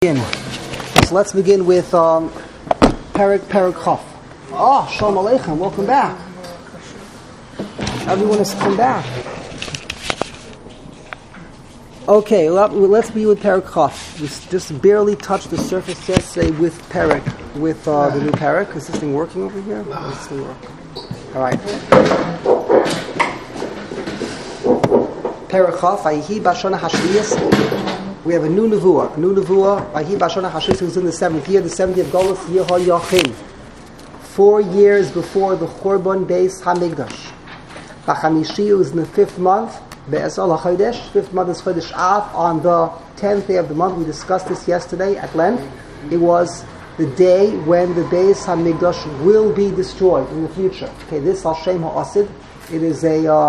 So let's begin with Perek Chof. Oh, Shalom Aleichem, welcome back. Everyone has come back. Okay, let's be with Perek Chof. We just barely touched the surface yesterday with Perek, with the new Perek. Is this thing working over here? It's still working. All right. Perek Chof, Vayihi Bashana Hashviyas. We have a new nevuah. Vahi Bashana Hashis, who's in the 7th year, the 7th year of Golus Yehoyachin. 4 years before the Chorban Beis Hamikdash. Bachamishi is in the 5th month. Be'esol HaChodesh. 5th month is Chodesh Av. On the 10th day of the month, we discussed this yesterday at length. It was the day when the Beis Hamikdash will be destroyed in the future. Okay, this Hashem Ha'asid. It is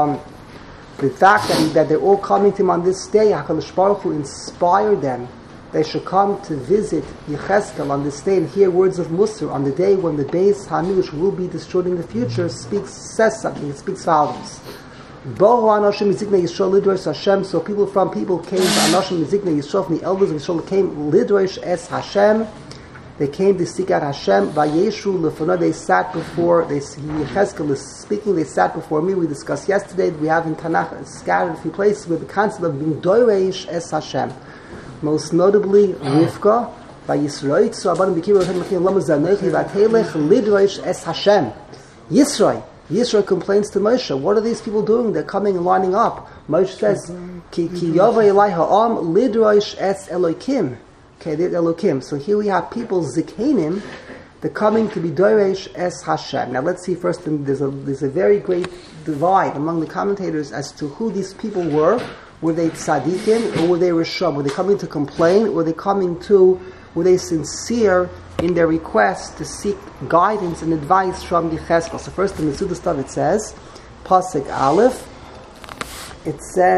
the fact that they're all coming to him on this day, HaKadosh Baruch Hu inspired them. They should come to visit Yechezkel on this day and hear words of Musar on the day when the Beis Hamikdash will be destroyed in the future. Says something. It speaks volumes. Bohu Anoshim Miziknei Yisrael Lidrosh Hashem. So people came to Anoshim Miziknei Yisrael, from the elders of Yisrael came Lidrosh Es Hashem. They came to seek out Hashem. Vayeshu Lefonah. They sat before. Yechezkel is speaking. They sat before me. We discussed yesterday. We have in Tanakh scattered a few places with the concept of being doireish es Hashem. Most notably, Rivka. Vayisroy. So Abanim Bikir Hashem Lama Zanochi Vatelech Lidrosh es Hashem. Yisroy complains to Moshe. What are these people doing? They're coming and lining up. Moshe says, Ki Yova Elai Ha'am Lidrosh es Elokim. Okay, they're Elokim. So here we have people, Zikanim, they're coming to be Doresh Es Hashem. Now let's see first, there's a very great divide among the commentators as to who these people were. Were they Tzadikim or were they Rishon? Were they coming to complain or were they sincere in their request to seek guidance and advice from Yechezkel? So first in the Suda stuff it says, Pasuk Aleph, it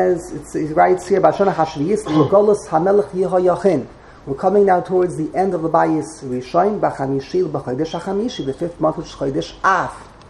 writes here, Bashana Hashviyis, Golus HaMelech Yehoyachin. We're coming now towards the end of the Bayis Rishon, B'chamishi, B'chodesh HaChamishi, the 5th month, which is Chodesh Av.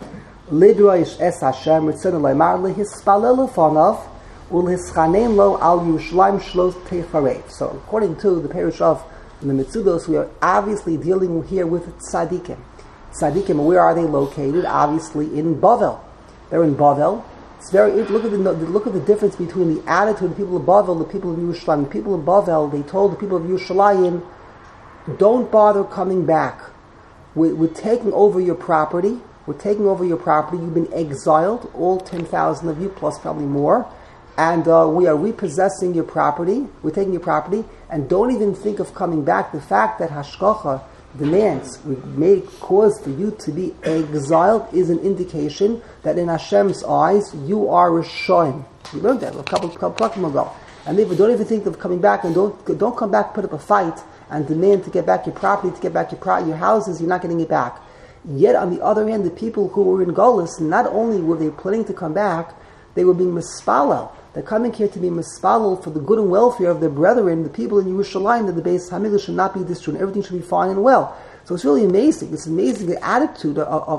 Lidrosh Es Hashem, Ritzon Leimar, Lehispalel Lefonav, Ulhischanein Lo Al Yerushalayim Shlos Techarev. So according to the parish of the Mitzudos, we are obviously dealing here with Tzadikim. Tzadikim, where are they located? Obviously in Bavel. They're in Bavel. It's look at the difference between the attitude of the people of Bavel and the people of Yerushalayim. The people of Bavel, they told the people of Yerushalayim, don't bother coming back. We're taking over your property. You've been exiled, all 10,000 of you, plus probably more. And we are repossessing your property. We're taking your property. And don't even think of coming back. The fact that Hashgacha demands, may cause for you to be exiled, is an indication that in Hashem's eyes you are Rishon. We learned that a couple ago. And therefore don't even think of coming back, and don't come back, put up a fight and demand to get back your property, to get back your houses. You're not getting it back. Yet on the other hand, the people who were in Golus, not only were they planning to come back, they were being mispalel. They're coming here to be mispalel for the good and welfare of their brethren, the people in Yerushalayim, that the Beis Hamikdash should not be destroyed. Everything should be fine and well. So it's really amazing. It's amazing the attitude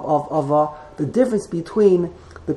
of the difference between the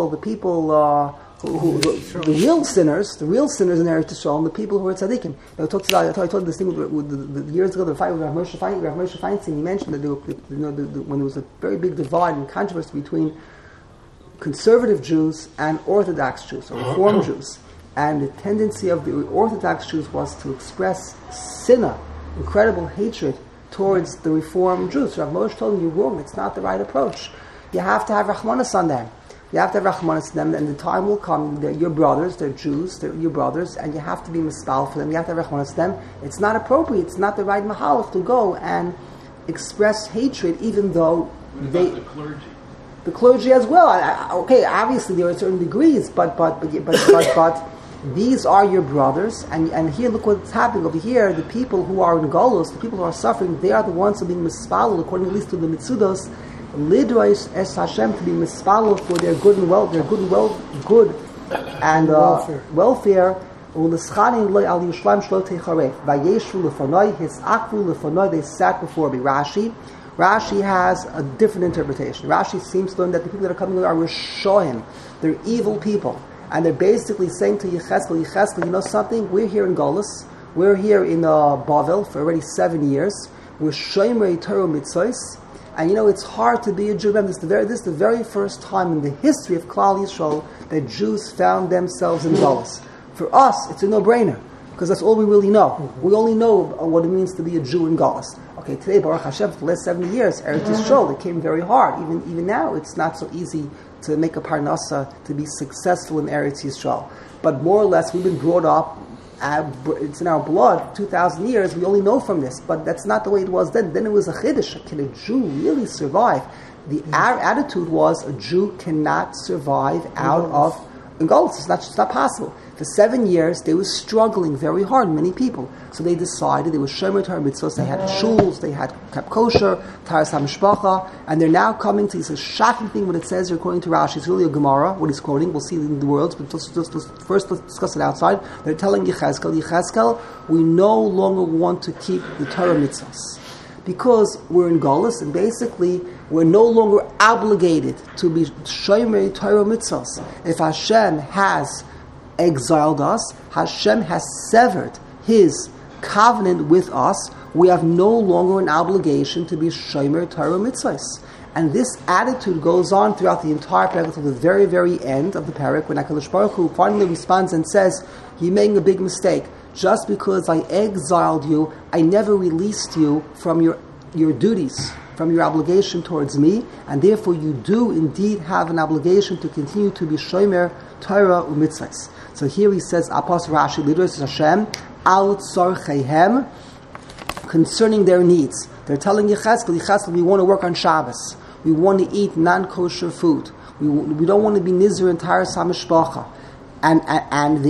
real sinners in Eretz Yisrael, and the people who are tzaddikim. Now, I told this thing with years ago, the fight with Rav Moshe Feinstein. He mentioned that when there was a very big divide and controversy between conservative Jews and Orthodox Jews, or Reform Jews. And the tendency of the Orthodox Jews was to express sinna, incredible hatred towards the Reform Jews. Rav Moshe told them, you're wrong, it's not the right approach. You have to have Rachmanis on them. And the time will come, they're your brothers, they're Jews, they're your brothers, and you have to be mispal for them, you have to have Rachmanis on them. It's not appropriate, it's not the right mahalach to go and express hatred, even though the clergy as well. Okay, obviously there are certain degrees, but these are your brothers, and here look what's happening over here. The people who are in Golos, the people who are suffering, they are the ones who are being mispalel, according at least to the Mitzudos, Lidrosh Es Hashem, to be mispalel for their good and welfare. They sat before me. Rashi has a different interpretation. Rashi seems to learn that the people that are coming are Rishoim. They're evil people. And they're basically saying to Yechezkel, you know something? We're here in Golus. We're here in Bavel for already 7 years. We're Shomerei Torah Mitzvos. And it's hard to be a Jew. Remember, this is the very first time in the history of Klal Yisrael that Jews found themselves in Galus. For us, it's a no-brainer, because that's all we really know. Mm-hmm. We only know what it means to be a Jew in Galus. Okay, today, Baruch Hashem, for the last 70 years, Eretz Yisrael, it came very hard. Even now, it's not so easy to make a parnasa, to be successful in Eretz Yisrael. But more or less, we've been brought up, it's in our blood, 2,000 years, we only know from this. But that's not the way it was then. Then it was a chiddush. Can a Jew really survive? Our attitude was a Jew cannot survive out of Galus. It's not possible. For 7 years, they were struggling very hard, many people. So they decided, they were Shomer Torah Mitzvos, they had shuls, they had kept kosher, Taras HaMishpacha, and they're now coming to, it's a shocking thing what it says here according to Rashi. It's really a Gemara, what he's quoting, we'll see it in the words, but first let's discuss it outside. They're telling Yechezkel, we no longer want to keep the Torah Mitzvos, because we're in Galus, and basically we're no longer obligated to be Shomer Torah Mitzvos. If Hashem has exiled us, Hashem has severed His covenant with us, we have no longer an obligation to be Shomer Torah Mitzvos. And this attitude goes on throughout the entire parak to the very, very end of the parak, when HaKadosh Baruch Hu finally responds and says, you're making a big mistake. Just because I exiled you, I never released you from your duties, from your obligation towards me, and therefore you do indeed have an obligation to continue to be Shomer Torah U'Mitzvos. So here he says, Apostle Rashi, Lidros Hashem, Al Tzorcheihem, concerning their needs. They're telling Yechezkel, we want to work on Shabbos. We want to eat non-kosher food. We don't want to be Nizr and Taras HaMishpacha. And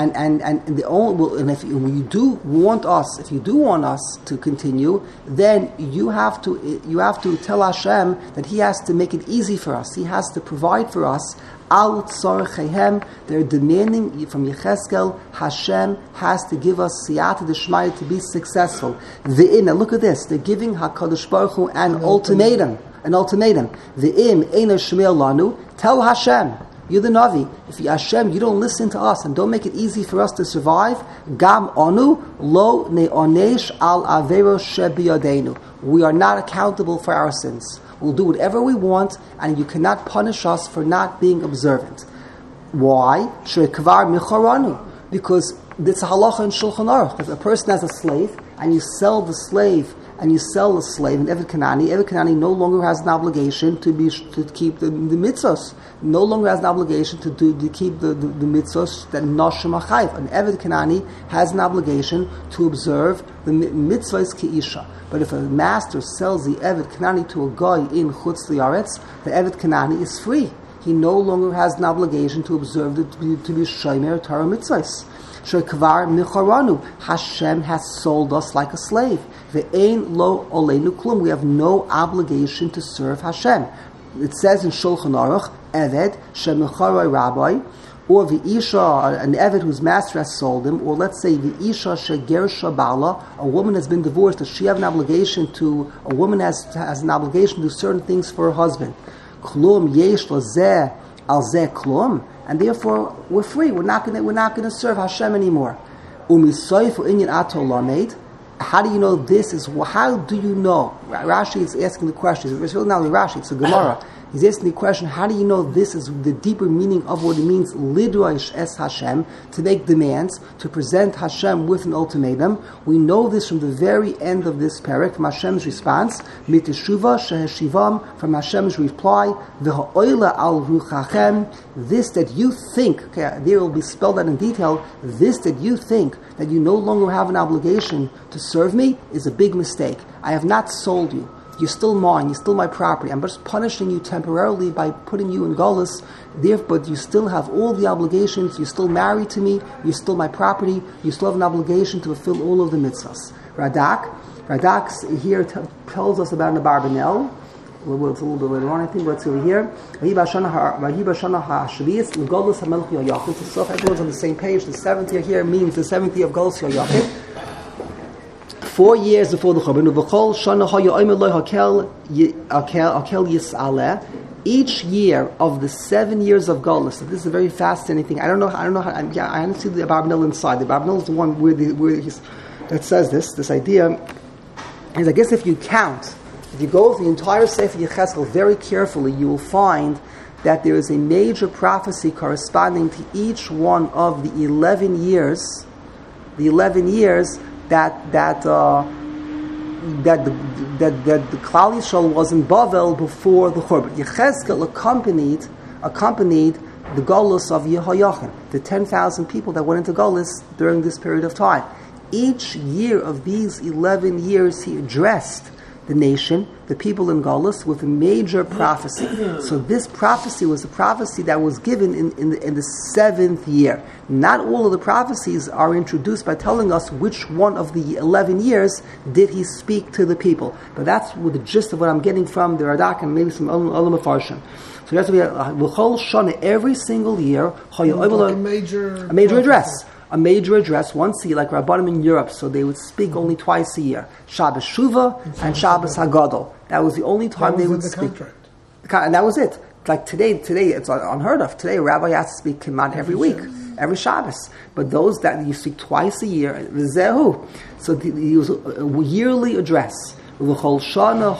if you do want us to continue, then you have to tell Hashem that He has to make it easy for us. He has to provide for us. Al tzorcheihem, they're demanding from Yechezkel, Hashem has to give us siyata d'shmaya to be successful. Now look at this. They're giving HaKadosh Baruch Hu an ultimatum. V'im eina shmeil lanu, tell Hashem, you're the Navi. If Hashem, you don't listen to us and don't make it easy for us to survive, Gam Onu Lo Ne'onesh Al Avero Shebiyadenu. We are not accountable for our sins. We'll do whatever we want, and you cannot punish us for not being observant. Why? Shekvar Micharanu. Because it's a halacha in Shulchan Aruch. If a person has a slave, and you sell the slave, and Eved Kanani no longer has an obligation to keep the mitzvos. No longer has an obligation to keep the mitzvos that Noshim Achayiv. An Eved Kanani has an obligation to observe the mitzvos Keisha. But if a master sells the Eved Kanani to a guy in Chutz Liaretz, the Eved Kanani is free. He no longer has an obligation to observe to be Shomer Torah Mitzvos. Shekvar Micharanu. Hashem has sold us like a slave. Ve'ein lo oleinu klum. We have no obligation to serve Hashem. It says in Shulchan Aruch, Eved shemicharoi rabbi, or v'isha, an Eved whose master has sold him, or let's say v'isha shegersha bala, a woman has been divorced. Does she have an obligation to? A woman has an obligation to do certain things for her husband. Klum yesh lazeh al zeh klum. And therefore, we're free. We're not going to serve Hashem anymore. How do you know this is? How do you know? Rashi is asking the question. It's really not only Rashi; it's a Gemara. He's asking the question: how do you know this is the deeper meaning of what it means? Lidrash es Hashem, to make demands, to present Hashem with an ultimatum. We know this from the very end of this parak, from Hashem's response, miteshuva sheheshivam, from Hashem's reply, v'ha'oila al ruchachem. This that you think, okay, there will be spelled out in detail. This that you think that you no longer have an obligation to serve me is a big mistake. I have not sold you. You're still mine. You're still my property. I'm just punishing you temporarily by putting you in Galus. But you still have all the obligations. You're still married to me. You're still my property. You still have an obligation to fulfill all of the mitzvahs. Radak here tells us about an Abarbanel. It's a little bit later on, I think, but it's over here. Everyone's on the same page. The 7th year here means the 7th year of Galus Yoyachid. 4 years before the Churban, each year of the 7 years of Golus. So this is a very fascinating thing. I don't know how. I haven't seen the Abarbanel inside. The Abarbanel is the one that says this idea is, I guess, if you go through the entire Sefer Yechezkel very carefully, you will find that there is a major prophecy corresponding to each one of the 11 years. The 11 years that the Klal Yisrael was in Bavel before the Churban. Yechezkel accompanied the Golus of Yehoiachin, the 10,000 people that went into Golus during this period of time. Each year of these 11 years, he addressed the nation, the people in Golus, with a major prophecy. So this prophecy was a prophecy that was given in the 7th year. Not all of the prophecies are introduced by telling us which one of the 11 years did he speak to the people. But that's the gist of what I'm getting from the Radak and maybe some other Mefarshim. So that's what every single year, a major address. A major address once a year, like Rabbanim in Europe, so they would speak only twice a year. Shabbos Shuvah and Shabbos Hagadol. That was the only time they would speak. And that was it. Like today it's unheard of. Today a rabbi has to speak Kimat every week, every Shabbos. But those that you speak twice a year, Zehu. So he was a yearly address. Every Hashem,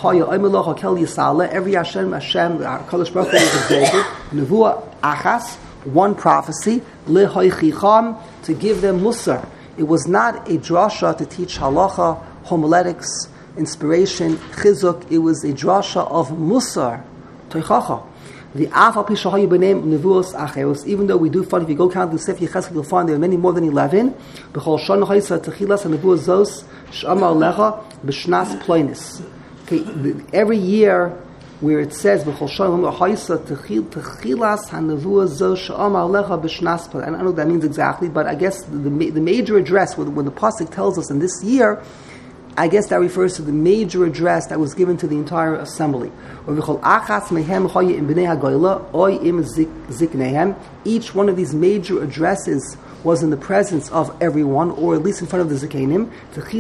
Kadosh Baruch Hu was exalted. Nevuah Achas, one prophecy, lehoichicham, to give them musar. It was not a drasha to teach halacha, homiletics, inspiration, chizuk. It was a drasha of musar, toichacha. The afal pishahayu b'neim nevuos acheros. Even though we do find, if you go count the Sefer Yechezkel, you'll find there are many more than 11. B'chol shana ha'isa techilas ha'nevuos zos sh'amar lecha b'shnas ploinis. Okay, every year, where it says, I don't know what that means exactly, but I guess the major address, when the pasuk tells us in this year, I guess that refers to the major address that was given to the entire assembly. Each one of these major addresses was in the presence of everyone, or at least in front of the Zikanim.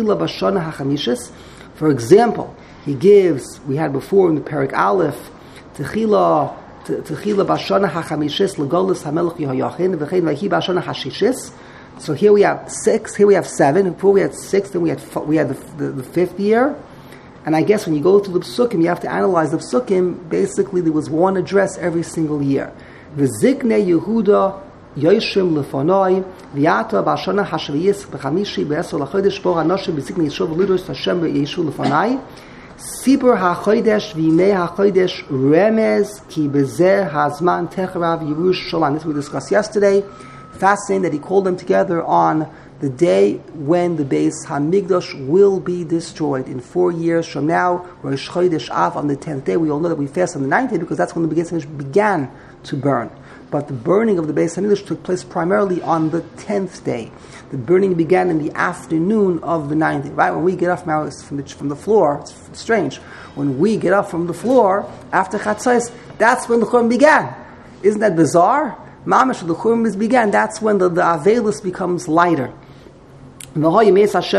For example, he gives, we had before in the Perek Aleph, Techila Bashana HaChamishis L'Golus HaMelech Yehoiachin V'chein V'hi Bashana HaShishis. So here we have 6, here we have 7. Before we had 6, then we had the 5th year. And I guess when you go through the Psukim, you have to analyze the Psukim. Basically, there was one address every single year. V'zikne Yehuda Yoshim Lefonoi V'yata Bashana HaShaviyis B'chamishi B'esol HaChodesh Bo HaNoshim B'zikne Yeshua V'lidros Hashem B'yeshu Lefonai Sibur HaChodesh V'imei HaChodesh Remez Ki B'zeh Hazman Techarav Yerush Shalom. This we discussed yesterday. Fascinating that he called them together on the day when the Beis Hamikdash will be destroyed. In 4 years from now, Rosh Chodesh Av, on the 10th day. We all know that we fast on the 9th day because that's when the Beis Hamikdash began to burn. But the burning of the Beis Hamikdash took place primarily on the 10th day. The burning began in the afternoon of the 9th day. Right when we get up from the floor, it's strange. When we get up from the floor after Chatzos, that's when the Churban began. Isn't that bizarre? Mamash, the Churban began. That's when the Avelis becomes lighter. But it says,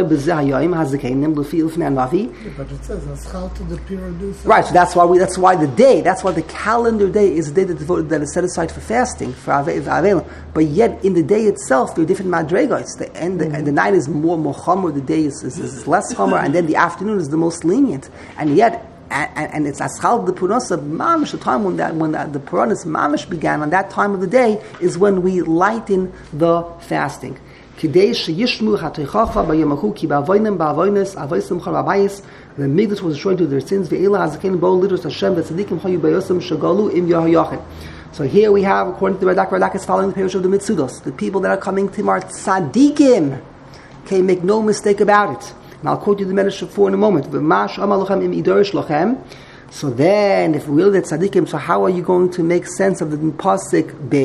right, so that's why the calendar day is the day that is set aside for fasting, for Avelim. But yet, in the day itself, there are different madregos. The night is more chomer, the day is less chomer, and then the afternoon is the most lenient. And yet, and it's Aschal the Purosa Mamish, the time when the Puronis Mamish began, on that time of the day, is when we lighten the fasting. The Migdash was destroyed to their sins. So here we have, according to the Radak is following the parish of the Mitzudos. The people that are coming to our tzaddikim. Okay, make no mistake about it. And I'll quote you the Medrash for in a moment. So then, if we're the tzaddikim, so how are you going to make sense of the pasuk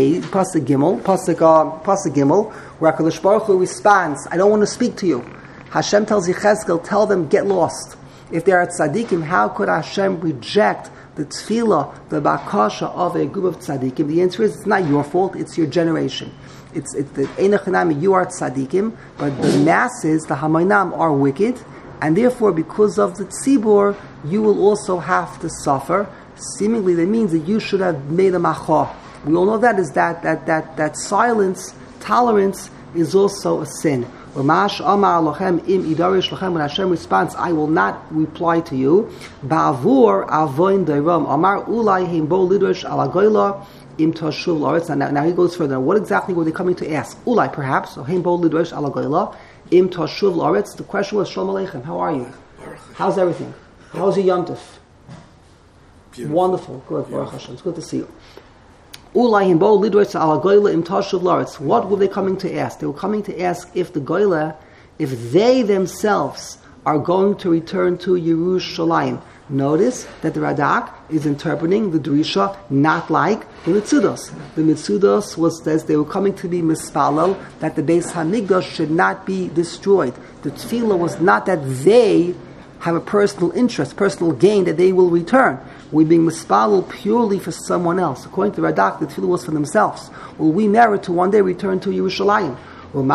Gimel, where HaKadosh Baruch Hu responds, I don't want to speak to you. Hashem tells Yechezkel, tell them, get lost. If they are tzaddikim, how could Hashem reject the tefillah, the bakasha of a group of tzaddikim? The answer is, it's not your fault, it's your generation. It's the Einach, you are tzaddikim, but the masses, the Hamayinam, are wicked, and therefore, because of the tzibur, you will also have to suffer. seemingly that means that you should have made a macha. We all know that silence, tolerance, is also a sin. When Hashem responds, I will not reply to you. Now he goes further. What exactly were they coming to ask? Ulai, perhaps. The question was, Shalom Aleichem, how are you? How's everything? How's your Yom Tov? Wonderful. Good. Baruch Hashem. It's good to see you. What were they coming to ask? They were coming to ask if the Goyla, if they themselves are going to return to Yerushalayim. Notice that the Radak is interpreting the Drisha not like the Mitzudos. The Mitzudos says they were coming to be mispalel, that the Beis Hamikdash should not be destroyed. The Tefillah was not that they have a personal interest, personal gain, that they will return. We're being mispalel purely for someone else. According to the Radak, the Tefillah was for themselves. Will we merit to one day return to Yerushalayim? When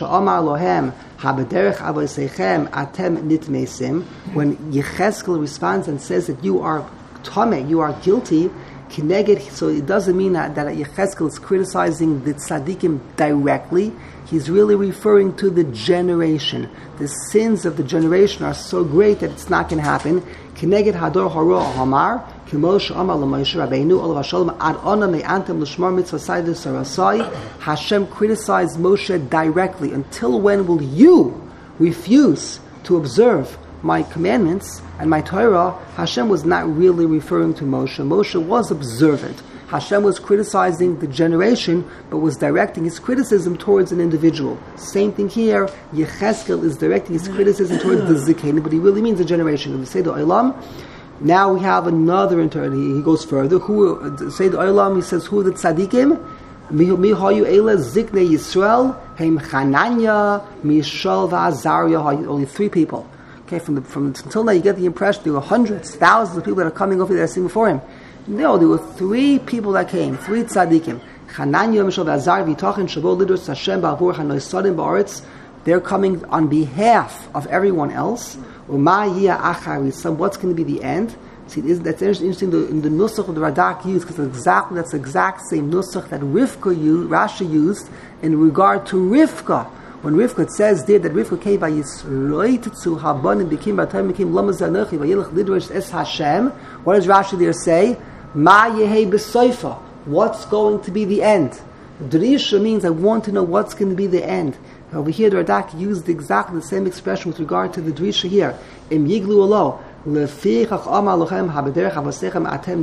Yechezkel responds and says that you are tameh, you are guilty, so it doesn't mean that Yechezkel is criticizing the tzaddikim directly. He's really referring to the generation. The sins of the generation are so great that it's not going to happen. Kineged hador haro hamar, kimosh amar l'Moshe Rabbeinu olav hashalom ad ona me'antem l'shmar mitzvah saydu sarasai. Hashem criticized Moshe directly. Until when will you refuse to observe my commandments and my Torah? Hashem was not really referring to Moshe. Moshe was observant. Hashem was criticizing the generation, but was directing his criticism towards an individual. Same thing here. Yechezkel is directing his criticism towards the Zikain, but he really means the generation. If we say the Olam, now we have another interpretation. He goes further. Who say the Olam? He says, who are the tzaddikim? Mi hayu ele ziknei Yisrael heim Chananya, Mishael v'Azariah. Only three people. Okay, from until now you get the impression there were hundreds, thousands of people that are coming over there singing before him. No, there were three people that came, three tzaddikim. Chananya, Mishael v'Azariah, v'Yitachin shabo lidus Hashem ba'avur hanoisadim ba'aretz. They're coming on behalf of everyone else. What's going to be the end? See, that's interesting in the nusach of the Radak used, because that's the exact same nusach that Rashi used in regard to Rivka. When Rivka, it says there that Rivka came by Yisroitzu Habanim became Lamazanochi Vayilach Lidrosh Es Hashem. What does Rashi there say? Ma Yehei B'Soifa. What's going to be the end? Drisha means I want to know what's going to be the end. Over here, the Radak used exactly the same expression with regard to the Drisha here. Im Yiglu Alo. Lefichach Amar Lochem Habederech Avosechem Atem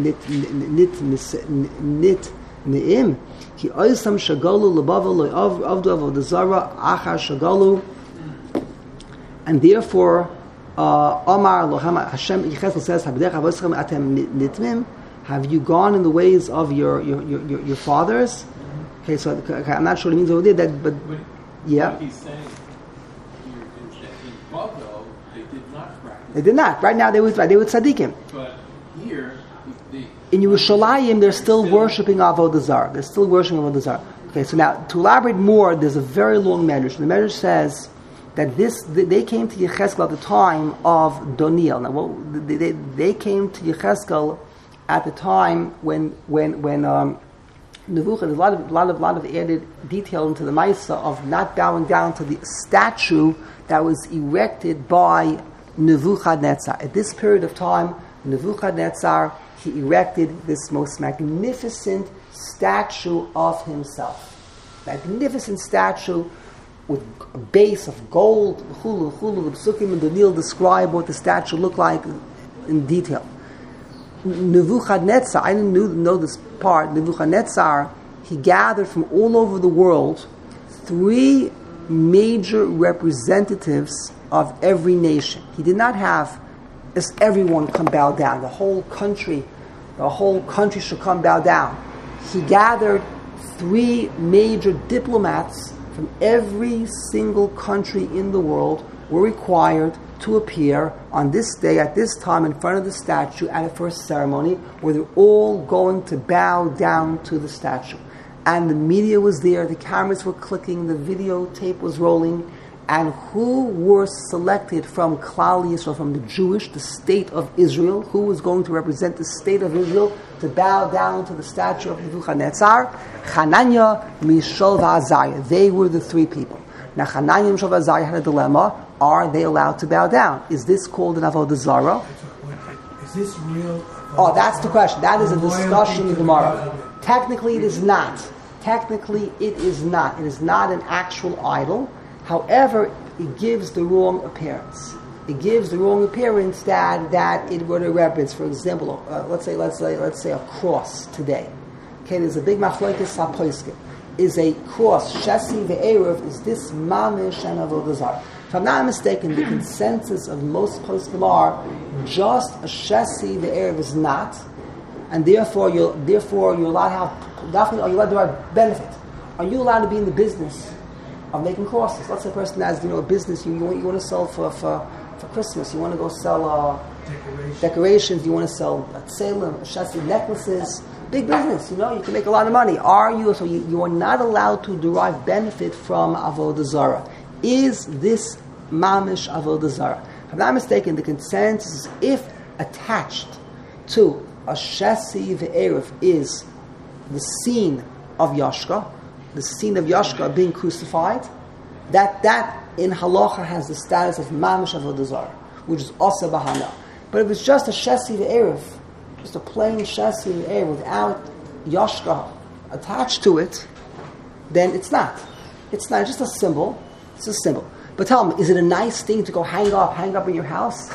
Nit Ne'im. Ki Oisam Shagalu Lebava Lo'avdu Avodazara Achar Shagalu. And therefore, Amar Lochem Hashem Yechezkel says Habederech Avosechem Atem Nitmim. Have you gone in the ways of your fathers? Okay, so I'm not sure what it means over there, but yeah. What he's saying in Babel, they did not practice. They did not. Right now they were tzaddikim. But here, in Yerushalayim, they're still worshipping Avodah Zarah. They're still worshipping Avodah Zarah. Okay, so now to elaborate more, there's a very long medrash. The medrash says that they came to Yechezkel at the time of Doniel. Now, they came to Yechezkel at the time when Nebuchadnezzar, there's a lot of added detail into the Maisa of not bowing down to the statue that was erected by Nebuchadnezzar. At this period of time, Nebuchadnezzar, he erected this most magnificent statue of himself. Magnificent statue with a base of gold. The Psukim and Daniel describe what the statue looked like in detail. Nebuchadnezzar, I didn't know this part, Nebuchadnezzar, he gathered from all over the world three major representatives of every nation. He did not have as everyone come bow down. The whole country should come bow down. He gathered three major diplomats from every single country in the world were required to appear on this day, at this time, in front of the statue at a first ceremony where they're all going to bow down to the statue. And the media was there, the cameras were clicking, the videotape was rolling, and who were selected from Klal Yisrael, from the state of Israel, who was going to represent the state of Israel to bow down to the statue of Nebuchadnezzar? Hananiah, Mishael, Azariah. They were the three people. Now Hananiah and Mishael and Azariah had a dilemma. Are they allowed to bow down? Is this called an Avodah Zarah? Is this real? Oh, that's the question. That is a discussion in Gemara. Technically, it is not. Technically, it is not. It is not an actual idol. However, it gives the wrong appearance. It gives the wrong appearance that it would represent. For example, let's say a cross today. Okay, there's a big machlokes haposkim. Is a cross shesi ve'eruv? Is this mamish and avodah zarah? If I'm not mistaken, the consensus of most poskim are just a shesi ve'eruv is not, and therefore you're allowed to have definitely. Are you allowed to have benefit? Are you allowed to be in the business of making crosses? Let's say a person has a business you want to sell for Christmas. You want to go sell decorations. You want to sell tzelem, shasi necklaces. Big business. You can make a lot of money. Are you? So you are not allowed to derive benefit from avodah zarah. Is this mamish avodah zarah? If I'm not mistaken, the consensus is if attached to a shesi ve'eruv is the scene of Yashka, the scene of Yashka being crucified, that in halacha has the status of mamish avodah zarah, which is asa bahana. But if it's just a shesi ve'eruv, just a plain shesi ve'eruv without Yashka attached to it, then it's not. It's not just a symbol. It's a symbol. But tell me, is it a nice thing to go hang up in your house?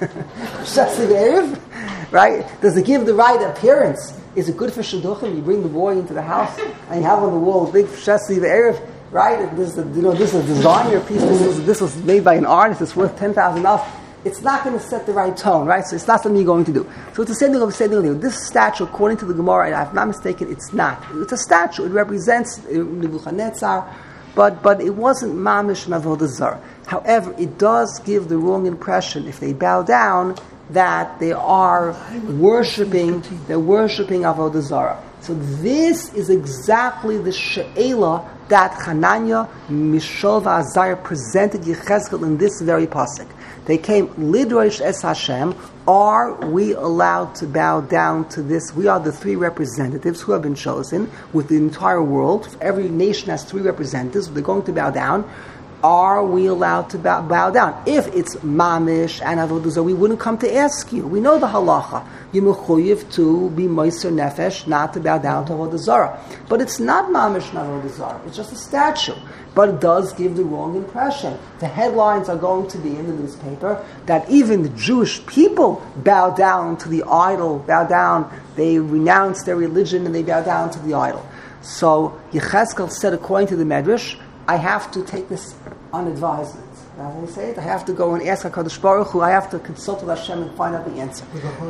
Shesi ve'eruv? Right? Does it give the right appearance? Is it good for shidduchim? You bring the boy into the house and you have on the wall a big shesi ve'eruv, right? This is a designer piece. This was made by an artist. It's worth $10,000. It's not going to set the right tone, right? So it's not something you're going to do. So it's the same thing I'm saying. This statue, according to the Gemara, if I'm not mistaken, it's not. It's a statue. It represents Nebuchadnezzar, but it wasn't mamish and avodah zarah. However, it does give the wrong impression if they bow down that they are worshipping avodah zarah. So this is exactly the she'ela that Hananiah, Mishael, and Azariah presented Yechezkel in this very pasuk. They came lidrosh es Hashem. Are we allowed to bow down to this? We are the three representatives who have been chosen with the entire world. Every nation has three representatives. They're going to bow down. Are we allowed to bow down? If it's mamish and avodah zarah, we wouldn't come to ask you. We know the halacha. You're mechuyev to be moiser nefesh, not to bow down to avodah zarah. But it's not mamish and avodah zarah. It's just a statue. But it does give the wrong impression. The headlines are going to be in the newspaper that even the Jewish people bow down to the idol, they renounce their religion and they bow down to the idol. So Yechezkel said, according to the Medrash, I have to take this on advisement. That's how they say it. I have to go and ask HaKadosh Baruch Hu. I have to consult with Hashem and find out the answer.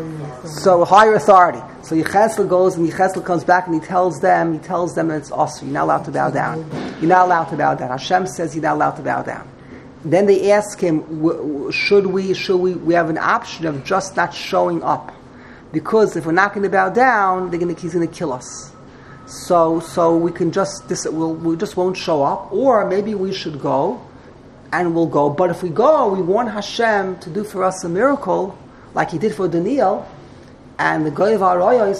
So higher authority. So Yechezkel goes and Yechezkel comes back and he tells them that it's also, you're not allowed to bow down. You're not allowed to bow down. Hashem says you're not allowed to bow down. Then they ask him, should we have an option of just not showing up? Because if we're not going to bow down, he's going to kill us. So we can we just won't show up, or maybe we should go, and we'll go. But if we go, we want Hashem to do for us a miracle, like He did for Daniel, and the Goy of Arayos.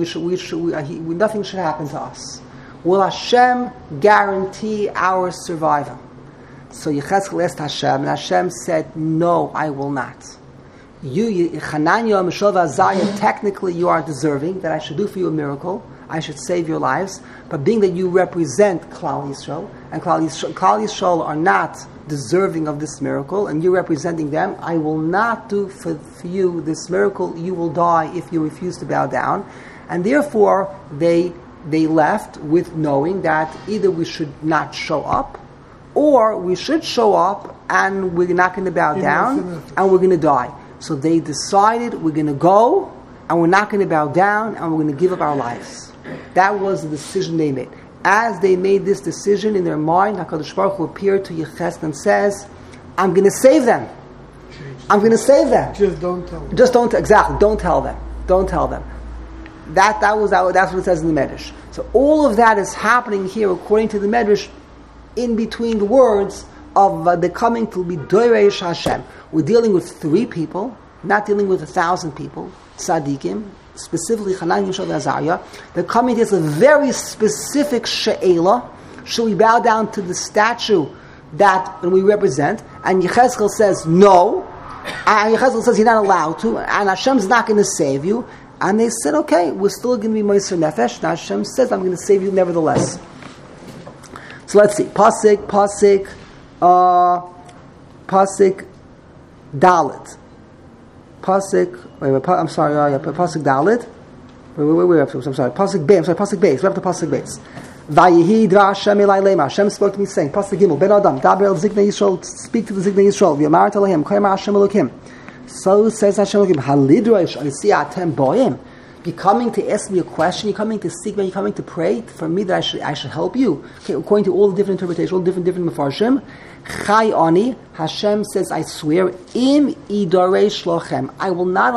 So nothing should happen to us. Will Hashem guarantee our survival? So Yechezkel asked Hashem, and Hashem said, "No, I will not. You, Hananiah, Mishael, and Azariah, technically you are deserving that I should do for you a miracle. I should save your lives. But being that you represent Klal Yisrael, and Klal Yisrael are not deserving of this miracle, and you're representing them, I will not do for you this miracle. You will die if you refuse to bow down." And therefore, they left with knowing that either we should not show up, or we should show up and we're not going to bow down, and we're going to die. So they decided we're going to go, and we're not going to bow down, and we're going to give up our lives. That was the decision they made. As they made this decision in their mind, HaKadosh Baruch Hu appeared to Yechezkel and says, I'm going to save them. I'm going to save them. Just don't tell them. Don't tell them. Don't tell them. That's what it says in the Medrash. So all of that is happening here according to the Medrash, in between the words, of the coming to be Doireish Hashem. We're dealing with 3 people, not dealing with 1,000 people, tzaddikim, specifically Hanan, Yishol, and Azariah. They're coming to a very specific she'ela. Should we bow down to the statue that we represent? And Yechezkel says no, and Yechezkel says you're not allowed to, and Hashem's not going to save you. And they said, okay, we're still going to be Moser Nefesh. Now Hashem says, I'm going to save you nevertheless. So let's see. Pasik Dalet. I'm sorry, Pasik Dalet. We're up to, I'm sorry, Pasik Beis. We're up to Pasik Beis. Vayehi dra Hashem elai lema. Hashem spoke to me saying, Pasik Gimel, Ben Adam, Daber el Ziknei Yisrael, speak to the Ziknei Yisrael. V'yamar Elohim, Koyma Hashem Elokim. So says Hashem Elokim, Halidrash Atem Boim. You're coming to ask me a question, you're coming to seek me, you're coming to pray for me that I should help you. Okay, according to all the different interpretations, all the different Mefarshim. Chai Ani, Hashem says, I swear, Im Idaresh Lochem. I will not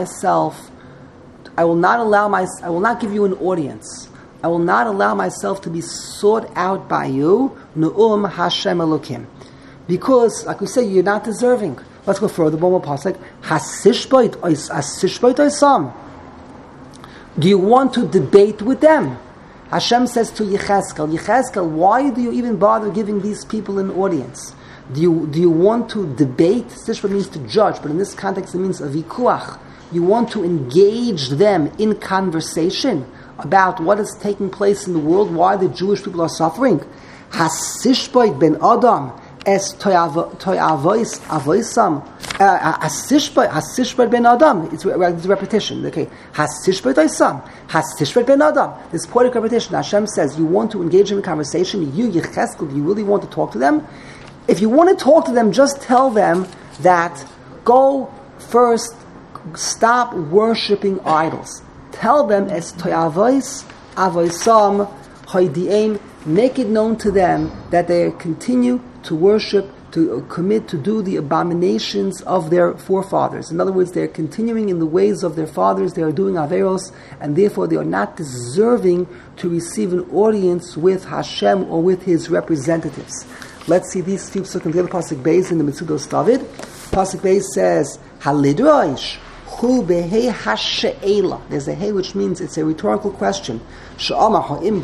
give you an audience. I will not allow myself to be sought out by you, Nu'um Hashem Elokim. Because, like we said, you're not deserving. Let's go further. One more pasuk. Hasishbait oisam. Do you want to debate with them? Hashem says to Yechezkel, why do you even bother giving these people an audience? Do you want to debate? Sishba means to judge, but in this context it means a vikuach. You want to engage them in conversation about what is taking place in the world, why the Jewish people are suffering. Hasishbait ben Adam es toyavois avoisam. Hasishbait ben Adam. It's a repetition. Okay. Hasishbait oisam. Hasishbait ben Adam. This poetic repetition. Hashem says, you want to engage in a conversation. You, Yechezkel, do you really want to talk to them? If you want to talk to them, just tell them that go first, stop worshipping idols. Tell them as toyavois avoisam hoidiem. Make it known to them that they continue to worship, to commit to do the abominations of their forefathers. In other words, they're continuing in the ways of their fathers, they are doing averos, and therefore they are not deserving to receive an audience with Hashem or with His representatives. Let's see these few psukim together. Pasuk Beis in the Metzudos David. Pasuk Beis says, Halidrash hu behei hashe'ela. There's a hey which means it's a rhetorical question. You're coming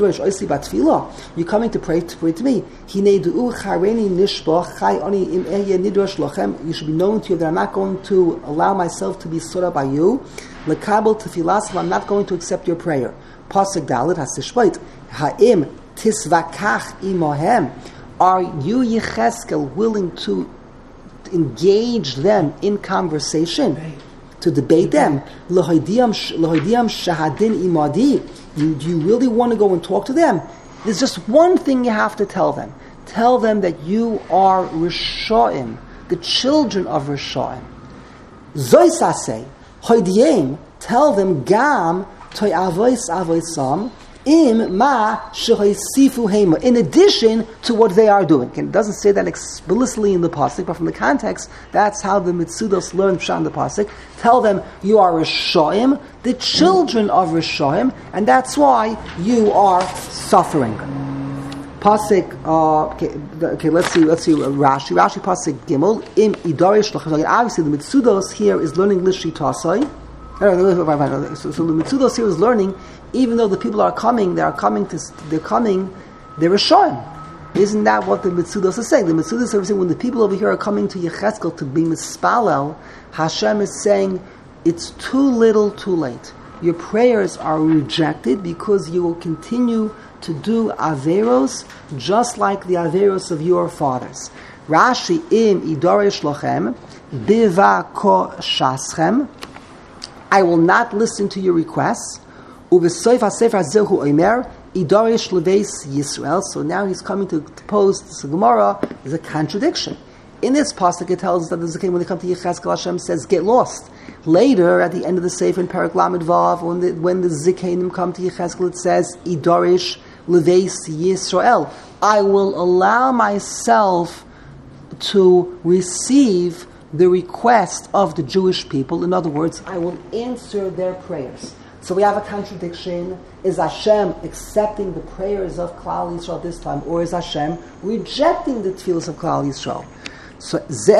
to pray to me. You should be known to you that I'm not going to allow myself to be sought out by you. I'm not going to accept your prayer. Pasuk Dalet hasishbait. Ha'im tisvakach imohem. Are you, Yechezkel, willing to engage them in conversation? To debate them? L'hoidiyam shahadin imadi. Do you really want to go and talk to them? There's just one thing you have to tell them. Tell them that you are Rishoim, the children of Rishoim. Zoisase, hoidiyim, tell them gam toy avois avoisam im ma shehoisifu hema. In addition to what they are doing. And it doesn't say that explicitly in the pasuk, but from the context, that's how the Metzudos learn Pshat in the pasuk. Tell them you are Rishoim, the children of Rishoim, and that's why you are suffering. Pasuk. Let's see. Rashi pasuk Gimel im idarish lachem. Obviously, the Metzudos here is learning Lishitasai. So the Metzudos here is learning. Even though the people are coming, they're Rishoim. Isn't that what the Metzudos is saying? The Metzudos are saying when the people over here are coming to Yechezkel to be mispalel, Hashem is saying it's too little, too late. Your prayers are rejected because you will continue to do averos just like the averos of your fathers. Rashi im idaresh lochem biva ko shaschem. I will not listen to your requests. Uvesoif hasefer zehu omer idarish leveis Yisrael. So now he's coming to pose this Gemara is a contradiction. In this pasuk it tells us that the Zakim, when they come to Yechezkel, Hashem says, get lost. Later, at the end of the Sefer in Parak Lamed Vav, when the Zikanim come to Yechezkel, it says, idarish leveis Yisrael. I will allow myself to receive the request of the Jewish people. In other words, I will answer their prayers. So we have a contradiction. Is Hashem accepting the prayers of Klal Yisrael this time, or is Hashem rejecting the tefillos of Klal Yisrael? So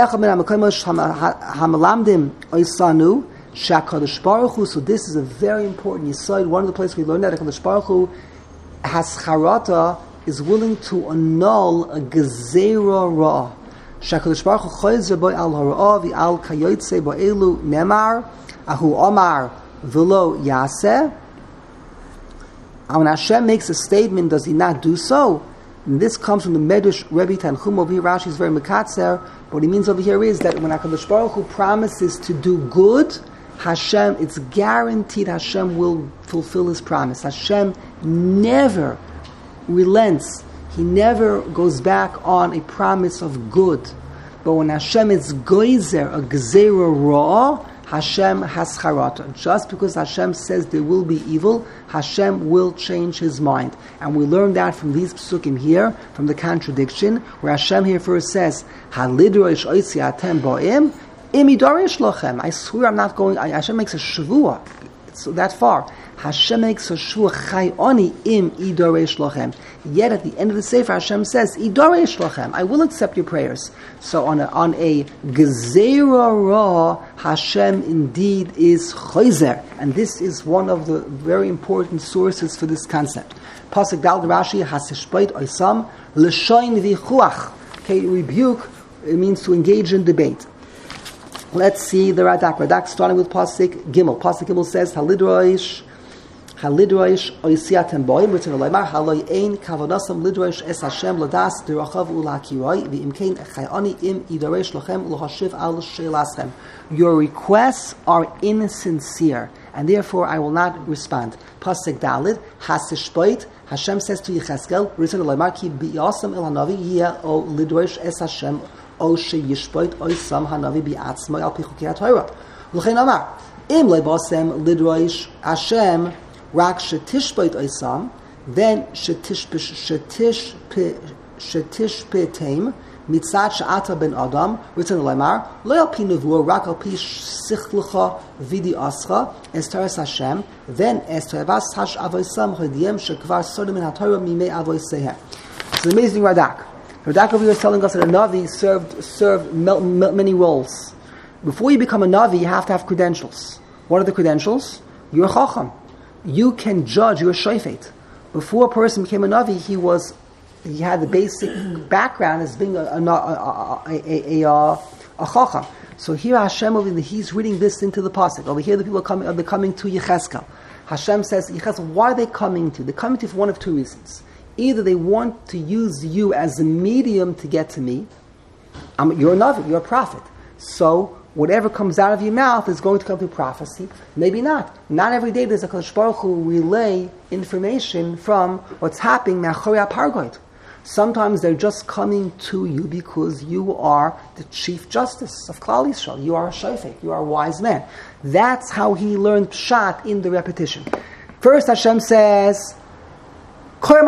so this is a very important yesod. One of the places we learned that HaKadosh Baruch Hu has charata, is willing to annul a gezerah ra. HaKadosh Baruch Hu chozer bo al hara v'al kayotze bo elu nemar ahu omar v'lo yaseh. And when Hashem makes a statement, does He not do so? And this comes from the Medrash Rebbe Tanchum over here. Rashi is very mekatzer. What he means over here is that when HaKadosh Baruch Hu promises to do good, Hashem, it's guaranteed Hashem will fulfill His promise. Hashem never relents. He never goes back on a promise of good. But when Hashem is goizer, a gezerah ra, Hashem has charata. Just because Hashem says there will be evil, Hashem will change His mind. And we learn that from these psukim here, from the contradiction, where Hashem here first says, Halidroish oitzi atem bo'im, imidorish lochem. I swear I'm not going, Hashem makes a shavua. So that far. Hashem makes a shua chayoni im idoresh lochem. Yet at the end of the Sefer, Hashem says, idoresh lochem, I will accept your prayers. So on a gezerah ra, Hashem indeed is chozer. And this is one of the very important sources for this concept. Pasuk Dal Rashi, hasishbait oisam, l'shoin v'chuach. Okay, rebuke, it means to engage in debate. Let's see the Radak. Radak starting with Pasuk Gimel. Pasuk Gimel says, Halidroish oisiatem boim, written in Laimar, Haloi ein kavanasam lidroish es Hashem ladas dirachav ulakiroi, v'imkein chayani im idaresh lochem ulahashiv al sheilaschem. Your requests are insincere, and therefore I will not respond. Pasuk Dalid, hasishpoit, Hashem says to Yecheskel, written in Laimar, ki biyasam el hanavi yeh o lidroish es Hashem o sheyishpoit oisam hanavi bi'atzmai al pichuki ha-Torah. L'chein amar, im leibasem lidroish Hashem rak shetishpoit oisam, then shetishpetem mitzat she'ata ben adam, written in Laimar, lo al pi nevuah, rak al pi sichlucha vidi ascha, es teres Hashem, then es terevas hash avoisam chodiem shekvar sodim in ha-Torah mimei avoisehem. It's an amazing Radak. Radak over here is telling us that a Navi served many roles. Before you become a Navi, you have to have credentials. What are the credentials? You're a Chacham. You can judge, you're a Shofet. Before a person became a Navi, he had the basic background as being a Chacham. So here Hashem, over there, He's reading this into the Pasuk. Over here the people are coming to Yecheskel. Hashem says, Yecheskel, why are they coming to? They're coming to you for one of two reasons. Either they want to use you as a medium to get to me. You're a Navi, you're a prophet. So whatever comes out of your mouth is going to come through prophecy. Maybe not. Not every day does a HaKadosh Baruch Hu relay information from what's happening Me'achorei HaPargoid. Sometimes they're just coming to you because you are the Chief Justice of Klal Yisrael. You are a Shofet. You are a wise man. That's how he learned Pshat in the repetition. First Hashem says, are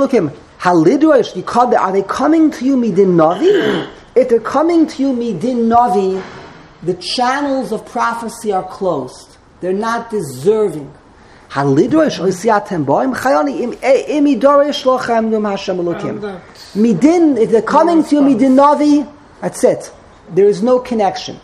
they coming to you midin Navi? If they're coming to you midin Navi, the channels of prophecy are closed. They're not deserving. Midin, if they're coming to you midin Navi, that's it. There is no connection.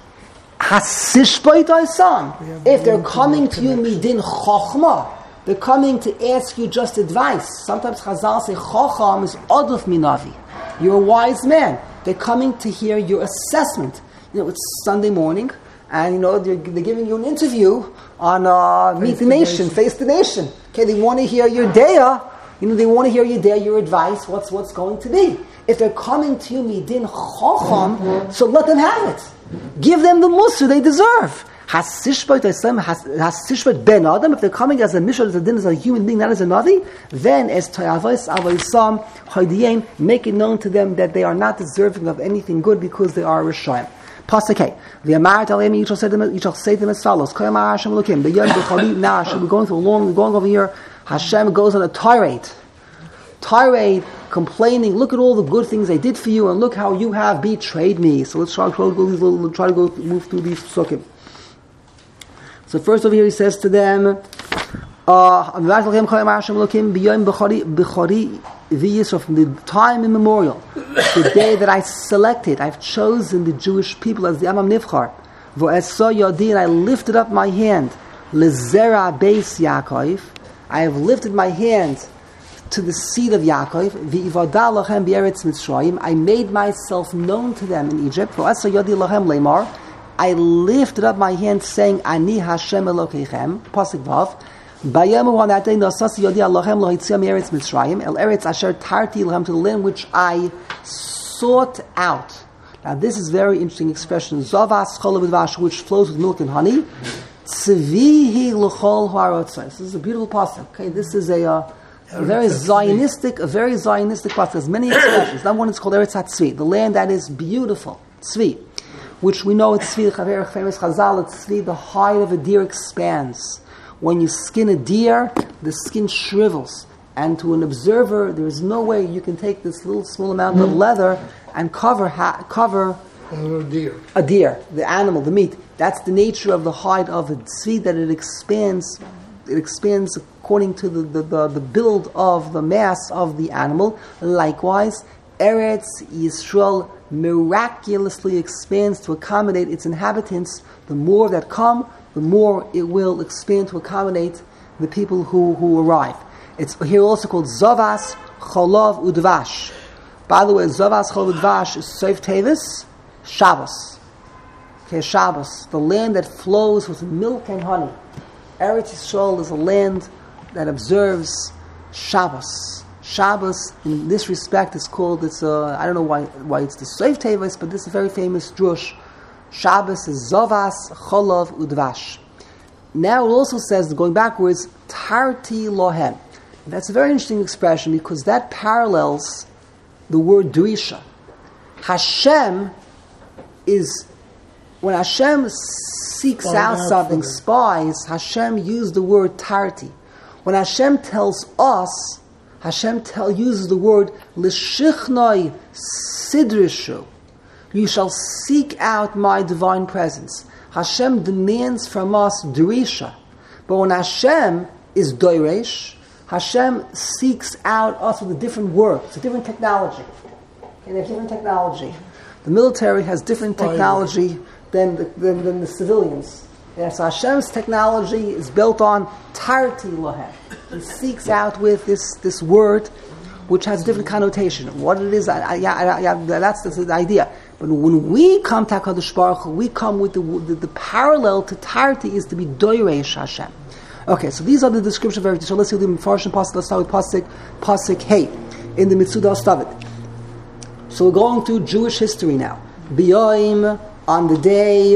If they're coming to you midin Chochmah, they're coming to ask you just advice. Sometimes Chazal say, Chocham is Oduf Minavi. You're a wise man. They're coming to hear your assessment. It's Sunday morning, and they're giving you an interview on Meet the Nation, Face the Nation. Okay, they want to hear your daya. They want to hear your daya, your advice. What's going to be? If they're coming to you midin Chocham, so let them have it. Give them the mussar they deserve. Hasishbot ben Adam, if they're coming as a mishal, as a din, as a human being, not as a navi, then as toyavos avoisam hoydiyim, make it known to them that they are not deserving of anything good because they are Rishayim. Pasuk Hey, the Amar Talemi, you shall say to them as follows: Koyamar Hashem Elokim, the Yom B'Chali. Now Hashem, we're going over here. Hashem goes on a tirade, complaining. Look at all the good things I did for you, and look how you have betrayed me. So let's try to move through these psukim. So first over here he says to them, from the time immemorial, the day that I selected, I've chosen the Jewish people as the Amam Nivchar. And I lifted up my hand, Lezera Beis Yaakov. I have lifted my hand to the seed of Yaakov. I made myself known to them in Egypt. I lifted up my hand saying, Ani Hashem Elokeichem, Pasuk Vav. On that day, Nasasi Yodi Alochem Lo Hitzia Me'eretz Mitzrayim, El Eretz Asher Tarti Lachem, to the land which I sought out. Now this is very interesting expression. Zavas Cholav Udvash, which flows with milk and honey. Tzvihi L'chol Ha'arotzos. This is a beautiful pasuk. Okay, this is a very Zionistic pasuk. There's many expressions. That one is called Eretz HaTzvi, the land that is beautiful. Tzvi, which we know it's Tzvi, famous Chazal, it's Tzvi, the hide of a deer expands. When you skin a deer, the skin shrivels. And to an observer, there is no way you can take this little small amount of leather and cover a deer, the animal, the meat. That's the nature of the hide of a tzvi, that it expands. It expands according to the build of the mass of the animal. Likewise, Eretz Yisrael miraculously expands to accommodate its inhabitants. The more that come, the more it will expand to accommodate the people who arrive. It's here also called Zavas Cholav Udvash. By the way, Zavas Cholav Udvash is Seif Tevis, Shabbos. Okay, Shabbos, the land that flows with milk and honey. Eretz Yisrael is a land that observes Shabbos. Shabbos, in this respect, is called, I don't know why it's the Seif Tevis, but this is a very famous drush. Shabbos is Zavas Cholav Udvash. Now it also says, going backwards, Tarti Lohem. That's a very interesting expression because that parallels the word Drisha. Hashem is, when Hashem seeks out something, spies, Hashem used the word Tarti. When Hashem tells us, Hashem uses the word L'shichnoi Sidrishu. You shall seek out my divine presence. Hashem demands from us Drisha. But when Hashem is Doiresh, Hashem seeks out us with a different word. It's a different technology. Okay, they have different technology. The military has different technology than the civilians. Yeah, so Hashem's technology is built on Tarti Lohem. He seeks out with this word, which has a different connotation. What it is, that's the idea. But when we come to HaKadosh Baruch Hu, we come with the parallel to Tarti is to be Doiresh Hashem. Okay, so these are the description of Eretz Yisrael. Let's see the Mefarshim Pasuk. Let's start with Pasuk Hey in the Mitzudah Stavit. So we're going through Jewish history now. B'yoim on the day,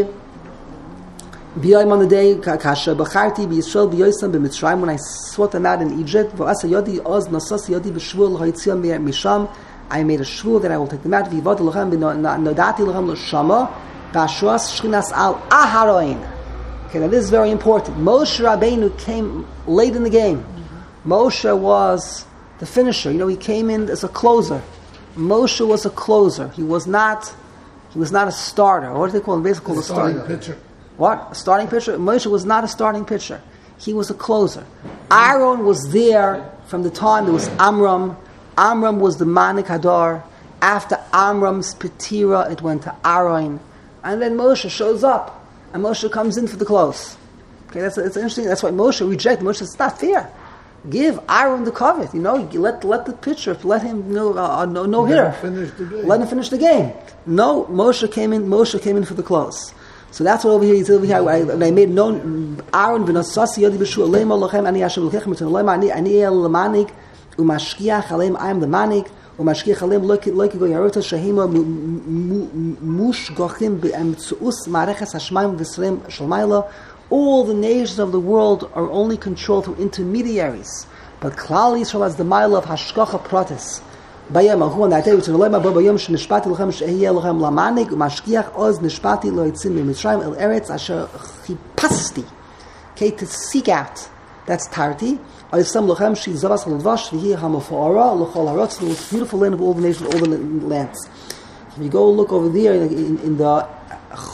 Kasha B'charti B'Yisrael B'Yoisam B'Mitzrayim, when I sought them out in Egypt. V'asa Yodi Oz Nasasi Yodi B'Shvul L'Hoitziyam Misham. I made a shvur that I will take them out. V'Yivod L'Chem B'Nodati L'Chem L'Shama B'Ashras Shchinas Al Aharoin. Okay, now this is very important. Moshe Rabbeinu came late in the game. Moshe was the finisher. You know, he came in as a closer. Moshe was a closer. He was not a starter. What do they call him? Basically called a starting pitcher. What? A starting pitcher? Moshe was not a starting pitcher. He was a closer. Aaron was there from the time there was Amram. Amram was the Manik Hadar. After Amram's Petira, it went to Aaron. And then Moshe shows up. And Moshe comes in for the close. Okay, it's interesting. That's why Moshe rejected. Moshe says, it's not fair. Give Aaron the covet. You know, let the pitcher, let him no hitter. Let him finish the game. No, Moshe came in for the close. So that's what over here. He's over here. And I made known Aaron v'nasasi yodi b'shu aleim alochem ani Hashem l'kechem etzem aleim ani el lamanik u'mashkiach aleim I am the manik u'mashkiach aleim loki go yarota shahima mush gochim b'emtzuus mareches hashmayim v'sreim shalmayla. All the nations of the world are only controlled through intermediaries. But Klal Yisrael has the mile of hashkacha pratis. Bayam ahu on that day, which is Elohim abba bayam shenishpati lochem she'ehiyeh lochem lamanik u'mashkiach oz nishpati lo yitzim mitzrayim el eretz asher chipasti. Okay, to seek out. That's Tarti. Ayisam lochem she zavas haladvash v'hi hamafa'ara l'chol harotz, the most beautiful land of all the nations, all the lands. If you go look over there in the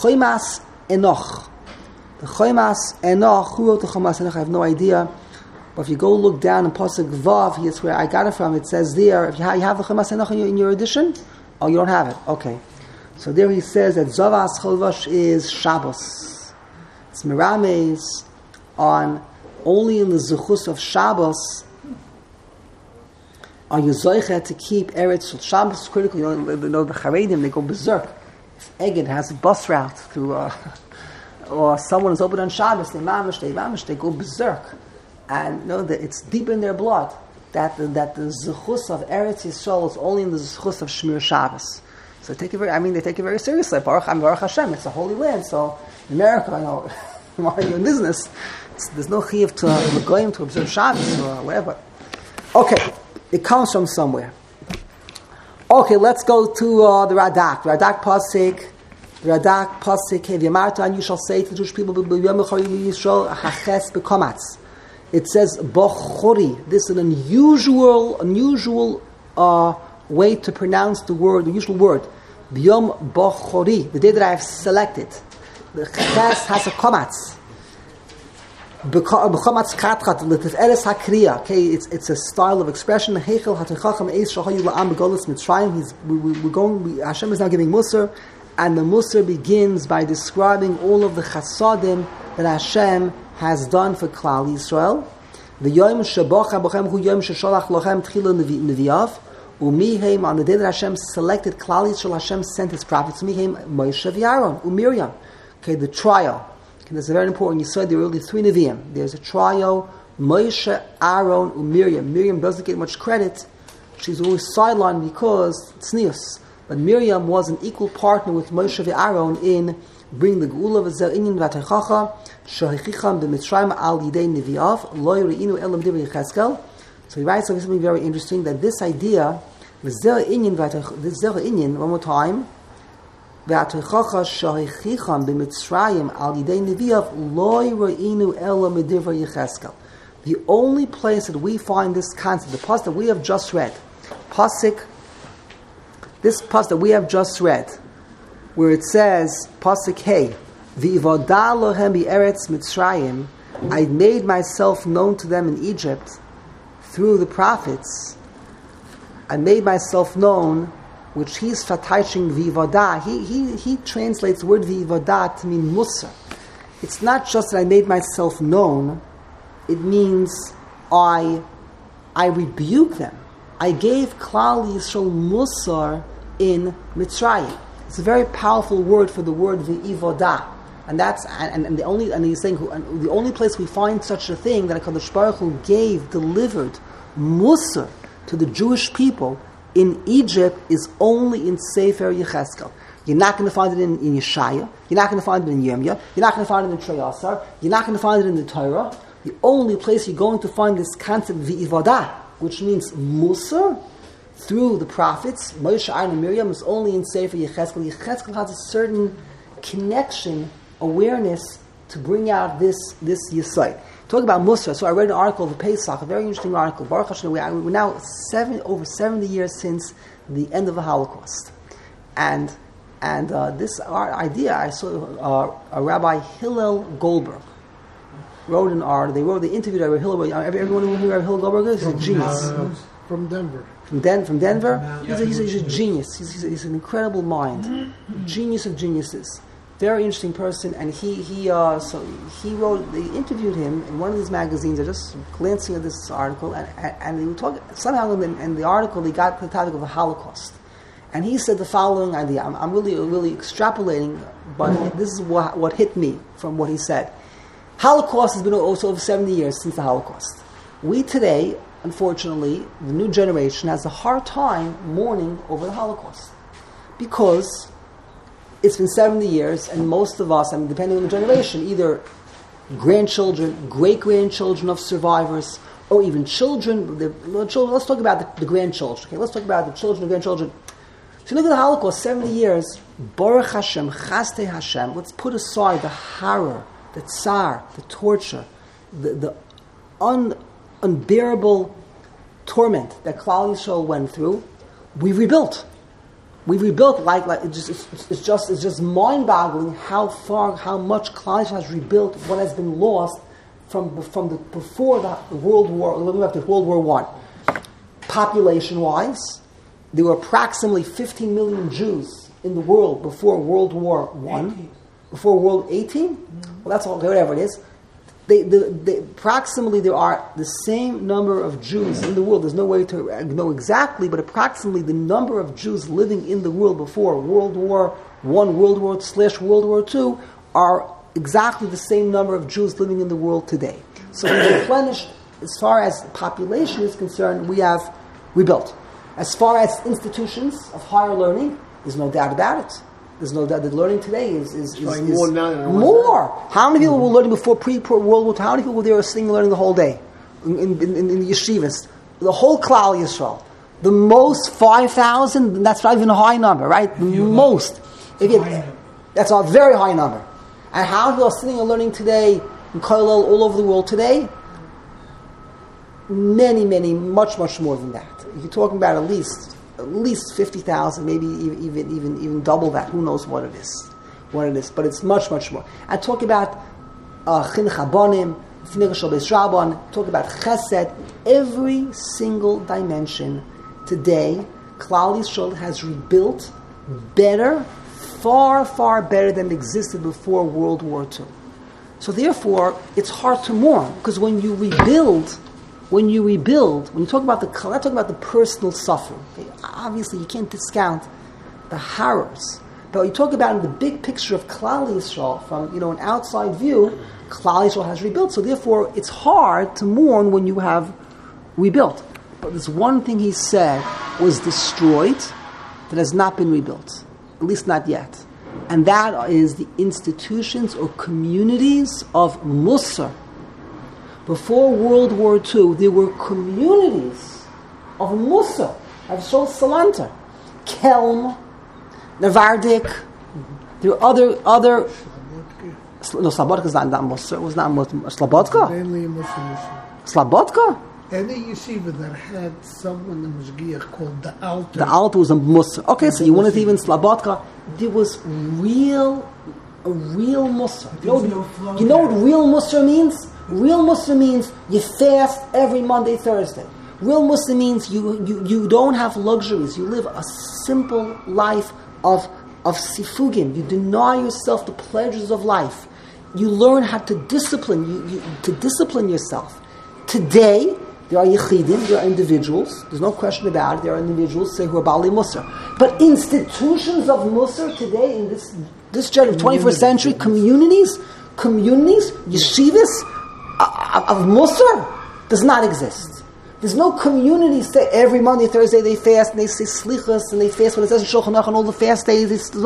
Choimas Enoch. The Choimas Enoch, who wrote the Choimas Enoch? I have no idea. But if you go look down in Pasuk Vav, here's where I got it from. It says there, if you have the Chamas Enoch in your edition, oh, you don't have it. Okay. So there he says that Zavas Cholvash is Shabbos. It's Mirames on only in the Zuchus of Shabbos are you Zoichet to keep Eretz. Shabbos is critical. You know the Charedim, they go berserk. If Eged has a bus route through, or someone is open on Shabbos, they go berserk. And know that it's deep in their blood that the Zuchus of Eretz Yisrael is only in the Zuchus of Shmir Shabbos. So they take it very seriously. Baruch Hashem, it's a holy land. So in America, why are you in business? There's no chiyuv to going to observe Shabbos or whatever. Okay, it comes from somewhere. Okay, let's go to the Radak. Radak Pasik. V'yamarta, and you shall say to the Jewish people, Yisrael haches b'komatz. It says Bochori. This is an unusual way to pronounce the word, the usual word. B'yom Bochori, the day that I have selected. The ches has a komatz. B'chomatz katchat l'tif'eres hakriya. Okay, it's a style of expression. Heichel hatechacham eis shahayu la'am b'golos mitzrayim. Hashem is now giving Musar, and the Musar begins by describing all of the chasadim that Hashem has done for Klal Yisrael. The Yom Shabacha B'chem Hu Yom Shesholach Lochem Tchila Neviyav. Umihem, on the day that Hashem selected Klal Yisrael, Hashem sent His prophets. Umihem Moshe v'Aaron Umiriam. Okay, the trio. Okay, that's very important. You said there were really three Nevi'im. There's a trio: Moshe, Aaron, Miriam. Miriam doesn't get much credit. She's always sidelined because it's tznius. But Miriam was an equal partner with Moshe v'Aaron in bringing the Geula v'Zer Inyan v'Ateichacha Shahichicham b'Mitzrayim al Yidei Nevi'av Lo Yireinu Elam Divrei Yechezkel. So he writes something very interesting, that this idea, v'Zer Inyan, one more time, v'Ateichacha Shahichicham b'Mitzrayim al Yidei Nevi'av Lo Yireinu Elam Divrei Yechezkel. The only place that we find this concept, the pasuk that we have just read, this pasuk that we have just read, where it says, pasuk Hey, V'ivada lohem b'eretz Mitzrayim, I made myself known to them in Egypt through the prophets. I made myself known, which he's fataiching v'ivada. He translates the word v'ivada to mean Musa. It's not just that I made myself known, it means I rebuke them. I gave Klal Yisrael Musar in Mitzrayim. It's a very powerful word for the word v'ivodah, and that's and he's saying the only place we find such a thing that HaKadosh Baruch Hu delivered Musar to the Jewish people in Egypt is only in Sefer Yechezkel. You're not going to find it in Yeshaya. You're not going to find it in Yirmiyah. You're not going to find it in Treyasar. You're not going to find it in the Torah. The only place you're going to find this concept v'ivodah, which means Musar, through the prophets, Moshe, Aaron, and Miriam, is only in Sefer Yechezkel. Yechezkel has a certain connection, awareness, to bring out this Yesod. Talk about Musar. So I read an article of Pesach, a very interesting article. Baruch Hashem, we're now over 70 years since the end of the Holocaust. And this idea, I saw Rabbi Hillel Goldberg wrote an article. They interviewed Rabbi Hillel. Everyone who Rabbi Hillel Goldberg is a genius. From Denver. From Denver? He's a genius. He's an incredible mind. Genius of geniuses. Very interesting person. And he wrote, they interviewed him in one of these magazines. They're just glancing at this article. And they were talking, somehow in the article, they got to the topic of the Holocaust. And he said the following idea. I'm really extrapolating, but this is what hit me from what he said. Holocaust has been also over 70 years since the Holocaust. We today, unfortunately, the new generation has a hard time mourning over the Holocaust. Because it's been 70 years, and most of us, depending on the generation, either grandchildren, great-grandchildren of survivors, or even children. Let's talk about the grandchildren. Okay, let's talk about the children and grandchildren. So look at the Holocaust, 70 years, Baruch Hashem, Chaste Hashem, let's put aside the horror, the tsar, the torture, the unbearable torment that Klal Yisrael went through. We rebuilt like it's just mind-boggling how much Klal Yisrael has rebuilt what has been lost before the World War, living after World War I. Population-wise, there were approximately 15 million Jews in the world before World War I. Before World 18? Well, that's all, whatever it is. Approximately there are the same number of Jews in the world. There's no way to know exactly, but approximately the number of Jews living in the world before World War I, World War II are exactly the same number of Jews living in the world today. So we replenished, as far as population is concerned, we have rebuilt. As far as institutions of higher learning, there's no doubt about it. There's no doubt that learning today is more now than it was more. How many people were learning before pre-World War II? How many people were there sitting and learning the whole day in the yeshivas? The whole Klal Yisrael. The most 5,000. That's not even a high number, right? The most. That's a very high number. And how many people are sitting and learning today in Kollel all over the world today? Many, much more than that. You're talking about at least 50,000, maybe even double that. Who knows what it is? But it's much more. I talk about Chinuch Habonim, Finichas Beis Rabban. Talk about Chesed. Every single dimension today, Klal Yisrael has rebuilt better, far better than existed before World War II. So therefore, it's hard to mourn because when you rebuild, when you talk about I'm not talking about the personal suffering. Okay? Obviously, you can't discount the horrors. But when you talk about in the big picture of Klal Yisrael, from an outside view, Klal Yisrael has rebuilt. So therefore, it's hard to mourn when you have rebuilt. But there's one thing he said was destroyed that has not been rebuilt, at least not yet. And that is the institutions or communities of Musar. Before World War II, there were communities of Musar, of Shol Salanta, Kelm, Navardik. There were other. No, Slobodka is not Musar. It was not Musar. Slobodka. Mainly a Muslim. Slobodka. Any yeshiva that had someone in Mashgiach called the Alter. The Alter was a Musar. Okay, so you wanted to even Slobodka. There was a real Musar. You know what real Musar means? Real Musar means you fast every Monday, Thursday. Real Musar means you don't have luxuries. You live a simple life of sifugim. You deny yourself the pleasures of life. You learn how to discipline. To discipline yourself. Today, there are yechidim, there are individuals. There's no question about it. There are individuals who are Baalei Musar. But institutions of Musar today in this 21st century, communities, yeshivas of Musar does not exist. There's no community say every Monday, Thursday they fast and they say slichas and they fast when it says in Shulchan Aruch and all the fast days.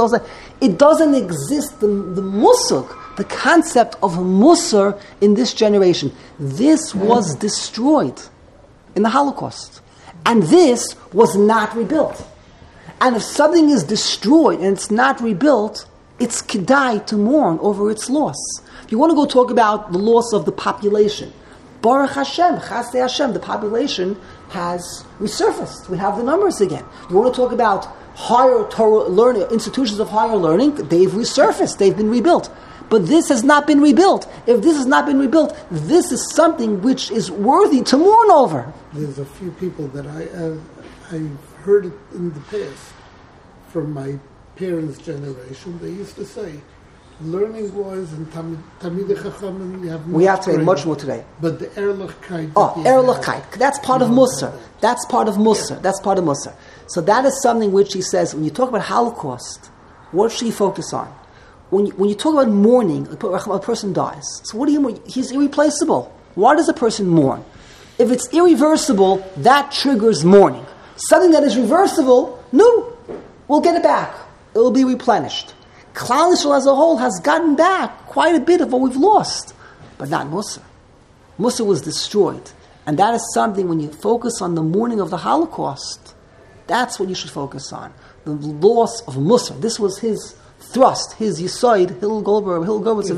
It doesn't exist. The musuk, the concept of Musar in this generation, this was destroyed in the Holocaust, and this was not rebuilt. And if something is destroyed and it's not rebuilt, it's kedai to mourn over its loss. If you want to go talk about the loss of the population, Baruch Hashem, Chasdei Hashem, the population has resurfaced. We have the numbers again. You want to talk about higher Torah learning, institutions of higher learning, they've resurfaced, they've been rebuilt. But this has not been rebuilt. If this has not been rebuilt, this is something which is worthy to mourn over. There's a few people that I've heard it in the past from my parents' generation. They used to say, learning-wise and Talmidei Chachamim, we have to say much more today. But the Ehrlichkeit. Ehrlichkeit. That's part of Musar. That's part of Musar. So that is something which he says, when you talk about Holocaust, what should you focus on? When you talk about mourning, a person dies. So what do you mourn? He's irreplaceable. Why does a person mourn? If it's irreversible, that triggers mourning. Something that is reversible, no, we'll get it back. It will be replenished. Klal Yisrael as a whole has gotten back quite a bit of what we've lost, but not Musar. Musar was destroyed. And that is something, when you focus on the mourning of the Holocaust, that's what you should focus on. The loss of Musar. This was his thrust, his Yisoid, Hillel Goldberg.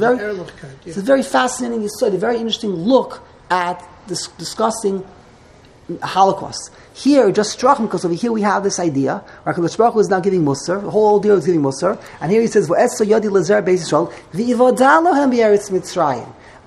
It's a very fascinating Yisoid, a very interesting look at this discussing Holocaust. Here, just struck me because over here we have this idea. HaKadosh Baruch Hu is now giving Musar. The whole deal is giving Musar. And here he says, "V'eso yodi lezer beis Yisrael v'ivada lohem b'eretz Mitzrayim."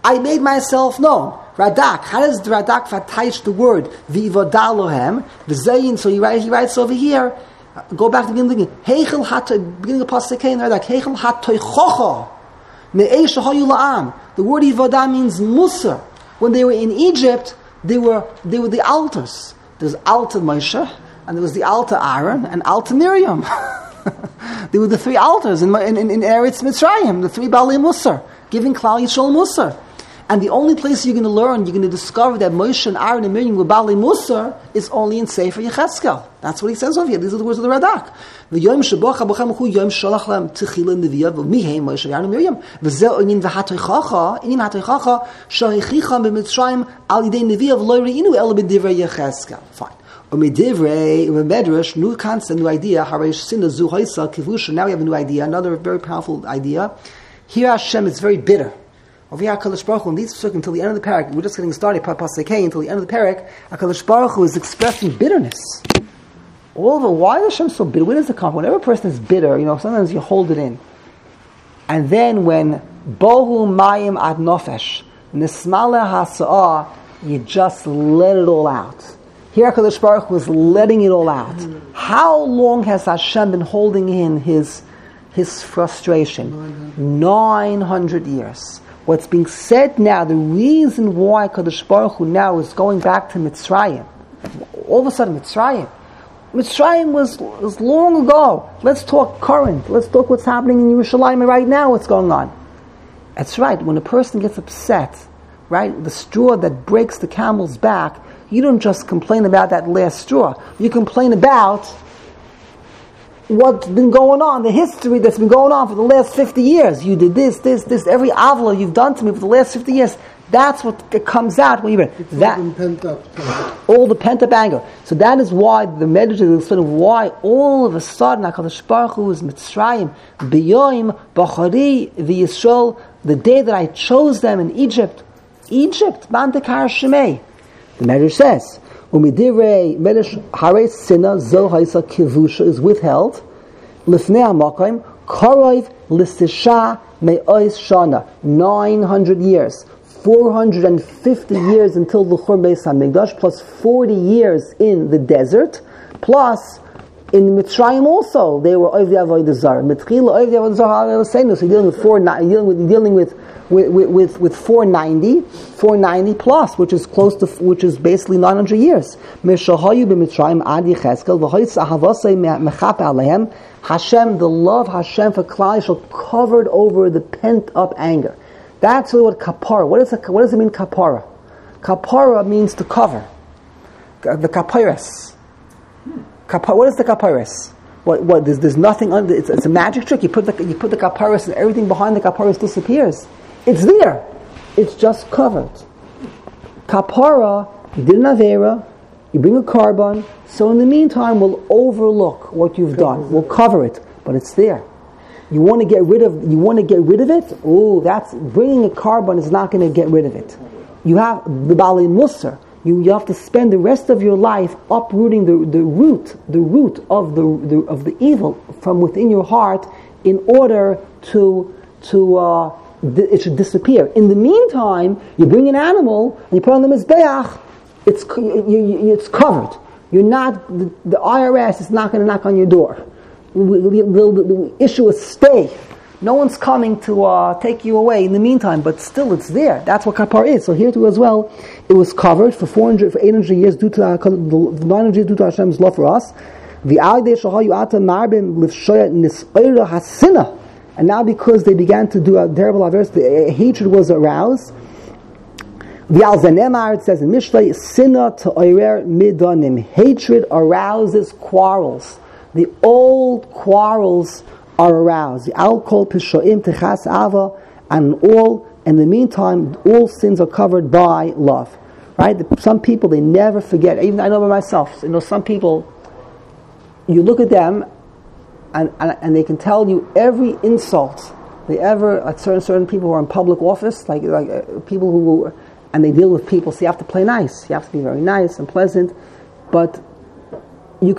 I made myself known. Radak. How does the Radak fataish the word v'ivadalohem v'zayin? So he writes over here. Go back to the beginning. Heichel hatoy, beginning of pasuk in Radak. Heichel hatoy chocha me'eish hayu la'am. The word ivadah means musar. When they were in Egypt, they were the altars. There's altar Moshe, and there was the altar Aaron, and altar Miriam. There were the three altars in Eretz Mitzrayim, the three Baalei Musar, giving Klal Yisrael Musar. And the only place you're going to learn, you're going to discover that Moshe and Aaron and Miriam were Baalei Musar is only in Sefer Yechezkel. That's what he says over here. These are the words of the Radak. V'yom shebocha b'chem hu yom shalach lam techila neviya v'mihem Moshe Aaron and Miriam v'zeh onin v'hatoichacha inim hatoichacha shahichicha b'Mitzrayim al yidei neviya v'lo re'inu el b'divrei Yechezkel. Fine. Umidivrei umedrash, new concept, new idea. Hareish sinna zu haisa kivusha. Now we have a new idea, another very powerful idea. Here Hashem is very bitter. Over here, HaKadosh Baruch Hu, in these circles, until the end of the parak, we're just getting started, Pasukei, until the end of the parak, HaKadosh Baruch Hu is expressing bitterness. All over, why is Hashem so bitter? Where does it come from? Whenever a person is bitter, sometimes you hold it in. And then when Bohu Mayim Ad Nofesh, Nismale HaSa'ah, you just let it all out. Here HaKadosh Baruch Hu is letting it all out. How long has Hashem been holding in his frustration? 900 years. What's being said now, the reason why Kadosh Baruch Hu now is going back to Mitzrayim, all of a sudden Mitzrayim was long ago. Let's talk current. Let's talk what's happening in Yerushalayim right now, what's going on. That's right, when a person gets upset, right, the straw that breaks the camel's back, you don't just complain about that last straw. You complain about what's been going on, the history that's been going on for the last 50 years. You did this, every avla you've done to me for the last 50 years. That's what comes out when you read that. All the pent-up anger. So that is why the Medrash is explaining why all of a sudden HaKadosh Baruch Hu is Mitzrayim, B'yoim, B'chari, V'Yisrael, the day that I chose them in Egypt, Mandekar Shemei. The Medrash says, Umidivrei Medrash Harei Sina Zo Haisa Kivusha is withheld. Lifnei HaMakom Korov Lisisha Me'ois Shana 900 years, 450 years until the Churban Beis HaMikdash, plus 40 years in the desert, plus in Mitzrayim also they were Ovdei Avodah Zarah. Mitchila Ovdei Avodah Zarah. So you're dealing with 490 plus, which is which is basically 900 years. Mishahayu b'Mitzrayim ad Yechezkel v'hoytz ahavasei mechap alehem. Hashem, the love Hashem for Klal Yisrael covered over the pent up anger. That's really what kapara. What does it mean kapara? Kapara means to cover. The kaparis. What is the kaparis? What? There's nothing under. It's a magic trick. You put the kaparis and everything behind the kaparis disappears. It's there. It's just covered. Kapara, you did an avera, you bring a carbon, so in the meantime we'll overlook what you've done. We'll cover it, but it's there. You want to get rid of it? Oh, that's bringing a carbon is not going to get rid of it. You have the Baalei Musar. You have to spend the rest of your life uprooting the root of the evil from within your heart in order to it should disappear. In the meantime, you bring an animal and you put on the mizbeach. It's covered. You're not. The IRS is not going to knock on your door. We'll issue a stay. No one's coming to take you away in the meantime, but still it's there. That's what kapar is. So here too as well, it was covered for 800 years due to the 900 years due to Hashem's love for us. And now because they began to do a terrible averse, the hatred was aroused. The Al-Zanemar, it says in Mishlei, Sina to Oirer Midanim. Hatred arouses quarrels. The old quarrels are aroused. The Al-Kol Pishoim Techas Ava, and in the meantime, all sins are covered by love. Right? Some people, they never forget. Even I know by myself. Some people, you look at them, and they can tell you every insult they ever, like certain people who are in public office, like people who, and they deal with people, so you have to play nice. You have to be very nice and pleasant, but they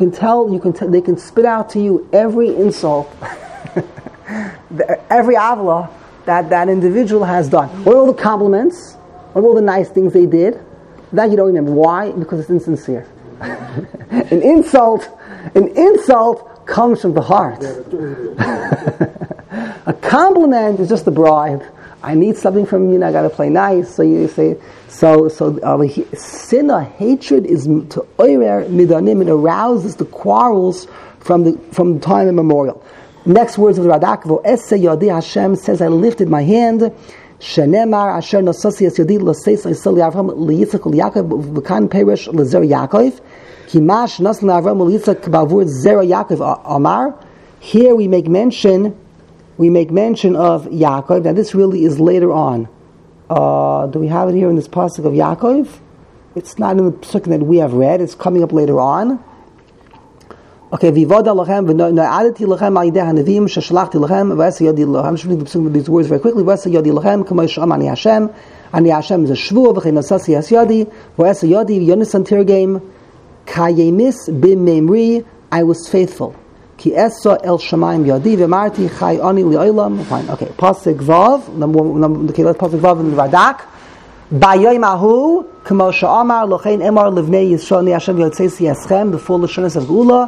can spit out to you every insult, every avla that that individual has done. What are all the compliments? What are all the nice things they did? That you don't remember. Why? Because it's insincere. An insult comes from the heart. A compliment is just a bribe. I need something from you and I got to play nice. So you say, sin or hatred is to oirer midanim. It arouses the quarrels from time immemorial. Next words of the Radak. Vo'ese yadi Hashem says, I lifted my hand. Shenemar asher nosasi es yadi l'seis l'israel Yavram l'yitzchak l'Yaakov v'kan perish l'zer Yaakov kimash nas l'Avram l'yitzchak b'avur zera Yaakov Amar. Here we make mention of Yaakov. Now this really is later on. Do we have it here in this pasuk of Yaakov? It's not in the pasuk that we have read. It's coming up later on. Okay, vivoda lachem v'no'adati lachem ma'ideh hanavim sheshalachti lachem v'esa yodi lachem. I'm just reading these words very quickly. V'esa yodi lachem k'mo yisham ani Hashem. Ani Hashem is a shvuah v'chein asasi es yodi. V'esa yodi v'yonis antirgem kayemis b'memri. I was faithful. Ki esa el shamayim yodi v'marti chay ani li'olam. Fine. Okay. Pasuk vav. Okay, let's pasuk vav in the Radak. B'yoyim ahu k'mo she'amar lochein emar livnei Yisrael ani Hashem v'yotzesi eschem. The full assurance of Geula.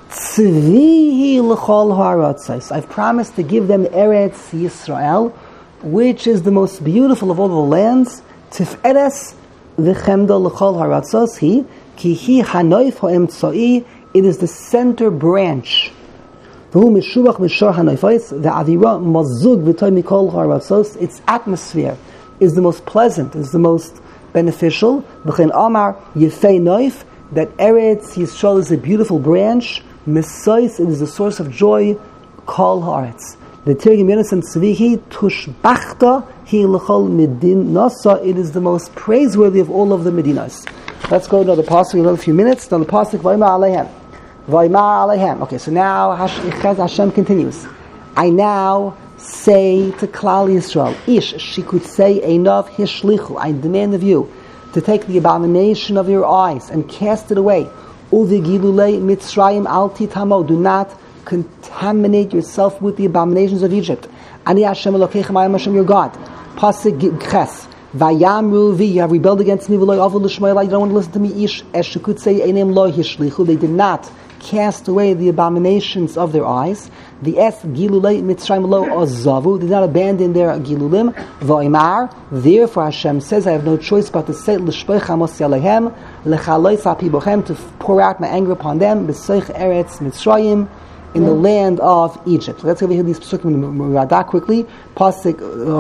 I've promised to give them Eretz Yisrael, which is the most beautiful of all the lands. Tif'eres v'chemda l'chol haratzos hi, ki hi hanoif ha'emtzoi. It is the center branch. V'hu mishubach mishor hanoifos ve'avira mazug v'toy mikol haratzos. Its atmosphere is the most pleasant, is the most beneficial. V'chen amar yefei noif, that Eretz Yisrael is a beautiful branch. Mesais, it is the source of joy. Kol haaretz. The Tirgim Yonasan Tzvihi Tushbachta Hi L'chol Medin Nasa. It is the most praiseworthy of all of the Medinas. Let's go to another pasuk in another few minutes. Now the pasuk Vaymar Alehem. Vaymar Alehem. Okay, so now Hashem continues. I now say to Klal Yisrael, Ish, she could say Einav Hishlichu. I demand of you to take the abomination of your eyes and cast it away. Uvigilulei Mitzrayim al titamo. Do not contaminate yourself with the abominations of Egypt. Ani Hashem Elokeichem, I am Hashem your God. Pasuk Ches. Vayamru vi. You have rebelled against me. V'lo avul l'shmayla. You don't want to listen to me. Ish eshukut say enem lo hishlichu. They did not cast away the abominations of their eyes. The es gilulei Mitzrayim lo azavu. Did not abandon their gilulim. V'imar. Therefore Hashem says, I have no choice but to say l'shpech amos yalehem lechaloi sapibochem, to pour out my anger upon them. B'seich eretz Mitzrayim, in the land of Egypt. So let's go over here these psukim in Radak quickly. Pasuk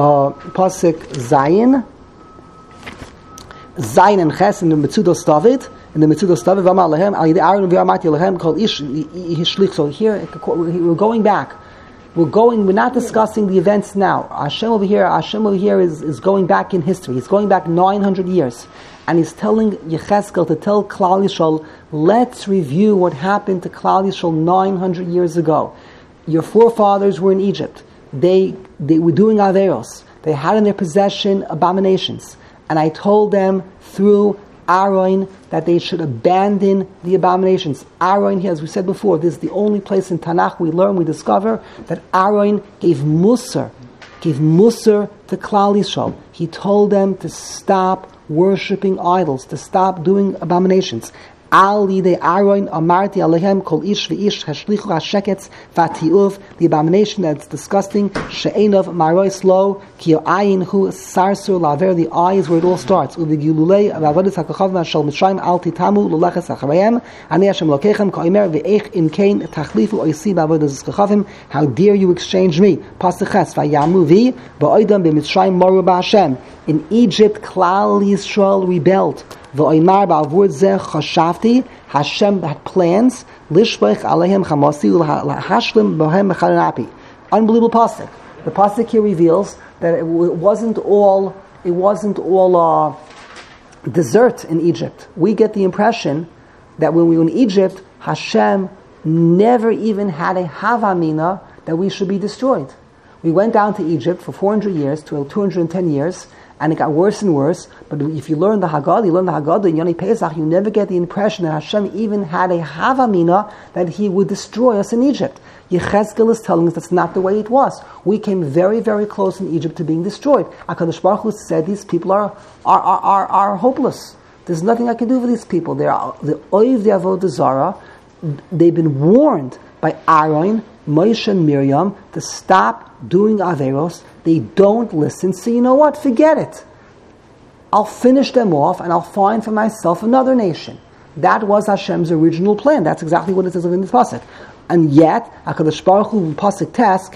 Zayin and Ches in the Metzudos David. In the Metzudos David, V'amar lehem al yidei Aaron v'amarti lehem kol ish hishlich. So here we're going back. We're not discussing the events now. Hashem over here is going back in history. He's going back 900 years. And he's telling Yecheskel to tell Klal Yisrael, let's review what happened to Klal Yisrael 900 years ago. Your forefathers were in Egypt. They were doing Averos. They had in their possession abominations. And I told them through Aaron that they should abandon the abominations. Aaron here, as we said before, this is the only place in Tanakh we discover that Aaron gave Musar to Klal Yisrael. He told them to stop worshipping idols, to stop doing abominations. Al yidei Aaron amarti alehem kol ish v'ish hashlichu hasheketz v'atiuv, the abomination that's disgusting. She'enov marois lo ki ayin hu sarsur laver, the eye is where it all starts. Uvigilulei v'avodas hakachav mashal mitzrayim al titamu l'leches acharayim ani Hashem lokechem ka'omer v'eich in kain tachlifu oisi v'avodas hakachav. How dare you exchange me? Pasuk Ches vayamu vi v'oidam b'mitzrayim moru b'Hashem. In Egypt, Klal Yisrael rebelled. V'oimar ba'avur zeh chashavti. Hashem had plans. Lishbech alehem chamasi ulhashlim bohem mecharanapi. Unbelievable pasuk. The pasuk here reveals that it wasn't all desert in Egypt. We get the impression that when we were in Egypt, Hashem never even had a havamina that we should be destroyed. We went down to Egypt for 400 years to 210 years, And it got worse and worse. But if you learn the Haggadah in Yoni Pesach, you never get the impression that Hashem even had a Havamina that He would destroy us in Egypt. Yechezkel is telling us that's not the way it was. We came very, very close in Egypt to being destroyed. HaKadosh Baruch Hu said these people are hopeless. There's nothing I can do for these people. They are the Oiv the Avodah Zarah. They've been warned by Aaron, Moshe, and Miriam to stop doing Averos. They don't listen. So you know what? Forget it. I'll finish them off and I'll find for myself another nation. That was Hashem's original plan. That's exactly what it says in the pasuk. And yet, HaKadosh Baruch Hu pasuk test,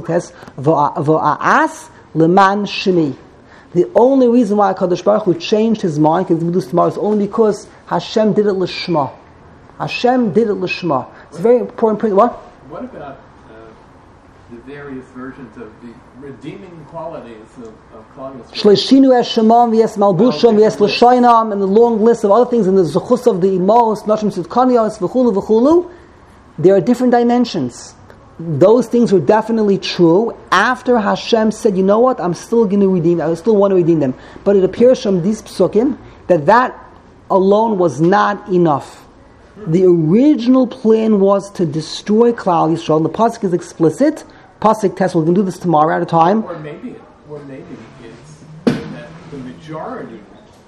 v'a'as leman shemi. The only reason why HaKadosh Baruch Hu changed his mind, is only because Hashem did it l'shma. Hashem did it l'shma. It's a very important. What? What about the various versions of the redeeming qualities of Klal Yisrael? Shleishinu es shemam v'es malbusham v'es l'shaynam, and the long list of other things in the zechus of the imos, nashim tzidkanios, v'chulu v'chulu. There are different dimensions. Those things were definitely true after Hashem said, you know what, I still want to redeem them. But it appears from these psukim that alone was not enough. The original plan was to destroy Klal Yisrael, and the pasuk is explicit. Pasuk test, we're going to do this tomorrow at a time. Or maybe it's that the majority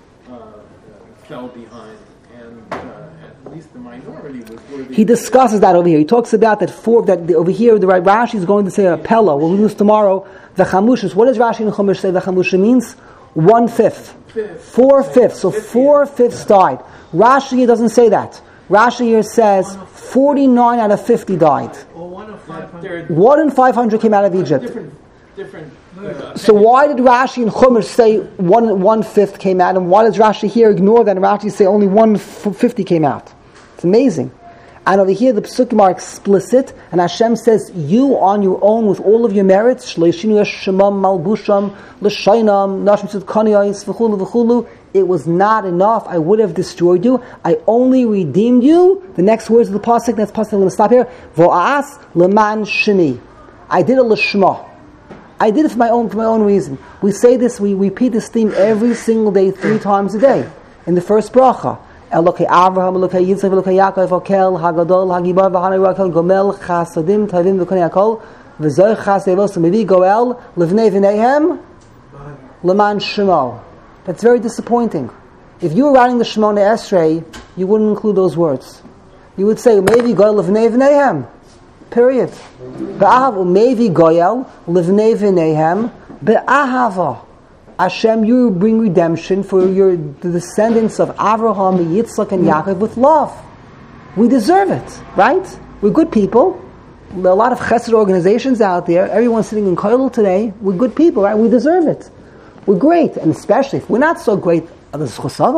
fell behind, and at least the minority was worthy. He discusses that over here. He talks about that over here. The Rashi is going to say a pella. We'll do this tomorrow. The chamushas. What does Rashi in Chumash say? The chamusha means 1/5, 4/5. So 4/5 died. Rashi here doesn't say that. Rashi here says 49 out of 50 died. Or 1 of 500. 1 in 500 came out of Egypt. Different. So why did Rashi in Chumash say 1/5 came out, and why does Rashi here ignore that and Rashi say only 1/50 came out? It's amazing. And over here the psukim are explicit, and Hashem says, you on your own with all of your merits, shleishinu es shemam malbusham l'shaynam nashim tzidkanios v'chulu v'chulu, it was not enough. I would have destroyed you. I only redeemed you. The next words of the pasuk, that's pasuk, I'm going to stop here. V'a'as leman sheni. I did it l'shma. I did it for my own reason. We say this, we repeat this theme every single day, 3 times a day. In the first bracha. Elokei Avraham, Elokei Yitzchak, Elokei Yaakov, Okel, Hagadol, Hagibar, V'hanei Rakel, Gomel, Chasadim, Tavim, V'konei Akol, V'zoich Chasevos, Mevi Goel, Levnei V'neihem, Leman Shemo. That's very disappointing. If you were writing the Shemona Esrei, you wouldn't include those words. You would say, Mevi Goel, Levnei V'neihem. Period. Be'ahav, Mevi Goel, Levnei V'neihem, Be'ahava. Hashem, you bring redemption for the descendants of Avraham, Yitzchak, and Yaakov with love. We deserve it, right? We're good people. There are a lot of chesed organizations out there. Everyone's sitting in Kollel today. We're good people, right? We deserve it. We're great. And especially if we're not so great, just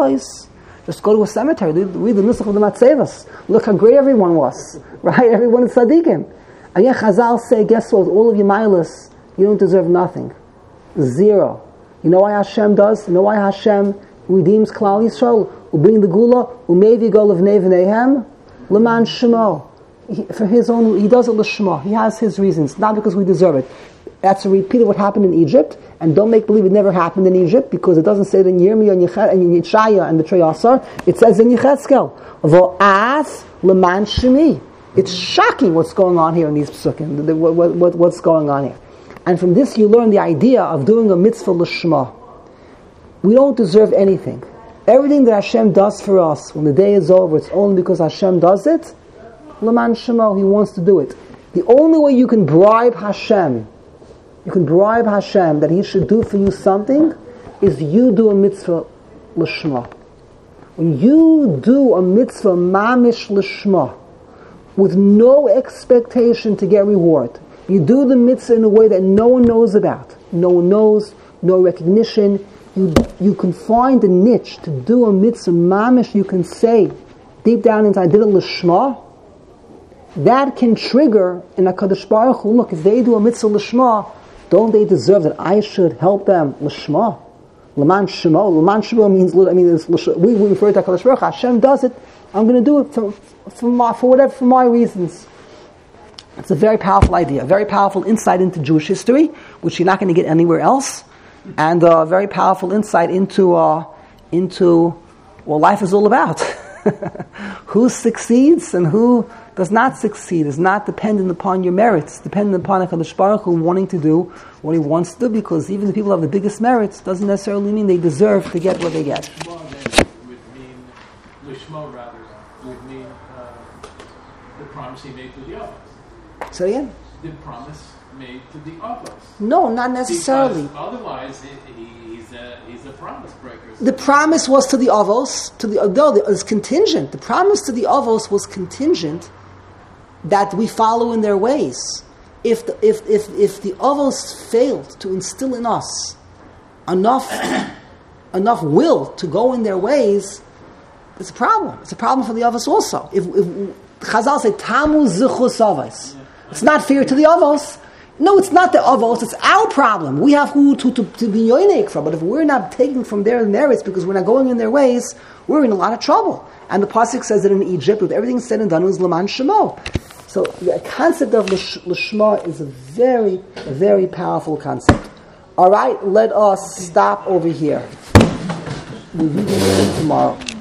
go to a cemetery, read the Nusach of the Matzevas. Look how great everyone was, right? Everyone is tzaddikim. And yet Chazal say, guess what? All of you milas, you don't deserve nothing. 0. You know why Hashem does? You know why Hashem redeems Klal Yisrael? Will bring the Gula? Umevi go levnei v'neihem? Leman Shemo. For his own, he does it l'shma. He has his reasons, not because we deserve it. That's a repeat of what happened in Egypt, and don't make believe it never happened in Egypt, because it doesn't say it in Yirmiyah and Yeshaya and the Treyasar. It says in Yechezkel, V'as leman shemi. It's shocking what's going on here in these psukim. What's going on here. And from this you learn the idea of doing a mitzvah l'shma. We don't deserve anything. Everything that Hashem does for us, when the day is over, it's only because Hashem does it. L'man shemo, He wants to do it. The only way you can bribe Hashem that He should do for you something, is you do a mitzvah l'shma. When you do a mitzvah mamish l'shma, with no expectation to get reward, you do the mitzvah in a way that no one knows about. No one knows, no recognition. You can find a niche to do a mitzvah mamish. You can say deep down inside, I did it l'shma. That can trigger in HaKadosh Baruch Hu, look, if they do a mitzvah l'shma, don't they deserve that I should help them l'shma? L'man shemo. L'man shemo means, we refer to HaKadosh Baruch Hu. Hashem does it. I'm going to do it for my reasons. It's a very powerful idea, a very powerful insight into Jewish history, which you're not going to get anywhere else. and a very powerful insight into what life is all about. Who succeeds and who does not succeed is not dependent upon your merits, dependent upon HaKadosh Baruch Hu wanting to do what he wants to do, because even the people who have the biggest merits doesn't necessarily mean they deserve to get what they get. Lishma rather would mean the promise he made to the Avos. Say again? The promise made to the Avos. No, not necessarily. Because otherwise, he's a promise breaker. The promise was to the Avos, it was contingent. The promise to the Avos was contingent that we follow in their ways. If the Avos failed to instill in us enough will to go in their ways, it's a problem. It's a problem for the Avos also. If Chazal say Tamu Zichus Avos, it's not fair to the Avos. No, it's not the Avos, it's our problem. We have who to be yoinek from. But if we're not taking from their merits because we're not going in their ways, we're in a lot of trouble. And the Pasuk says that in Egypt, with everything said and done, it was Laman Shemo. So the concept of Lishma is a very, very powerful concept. All right, let us stop over here. We'll read it tomorrow.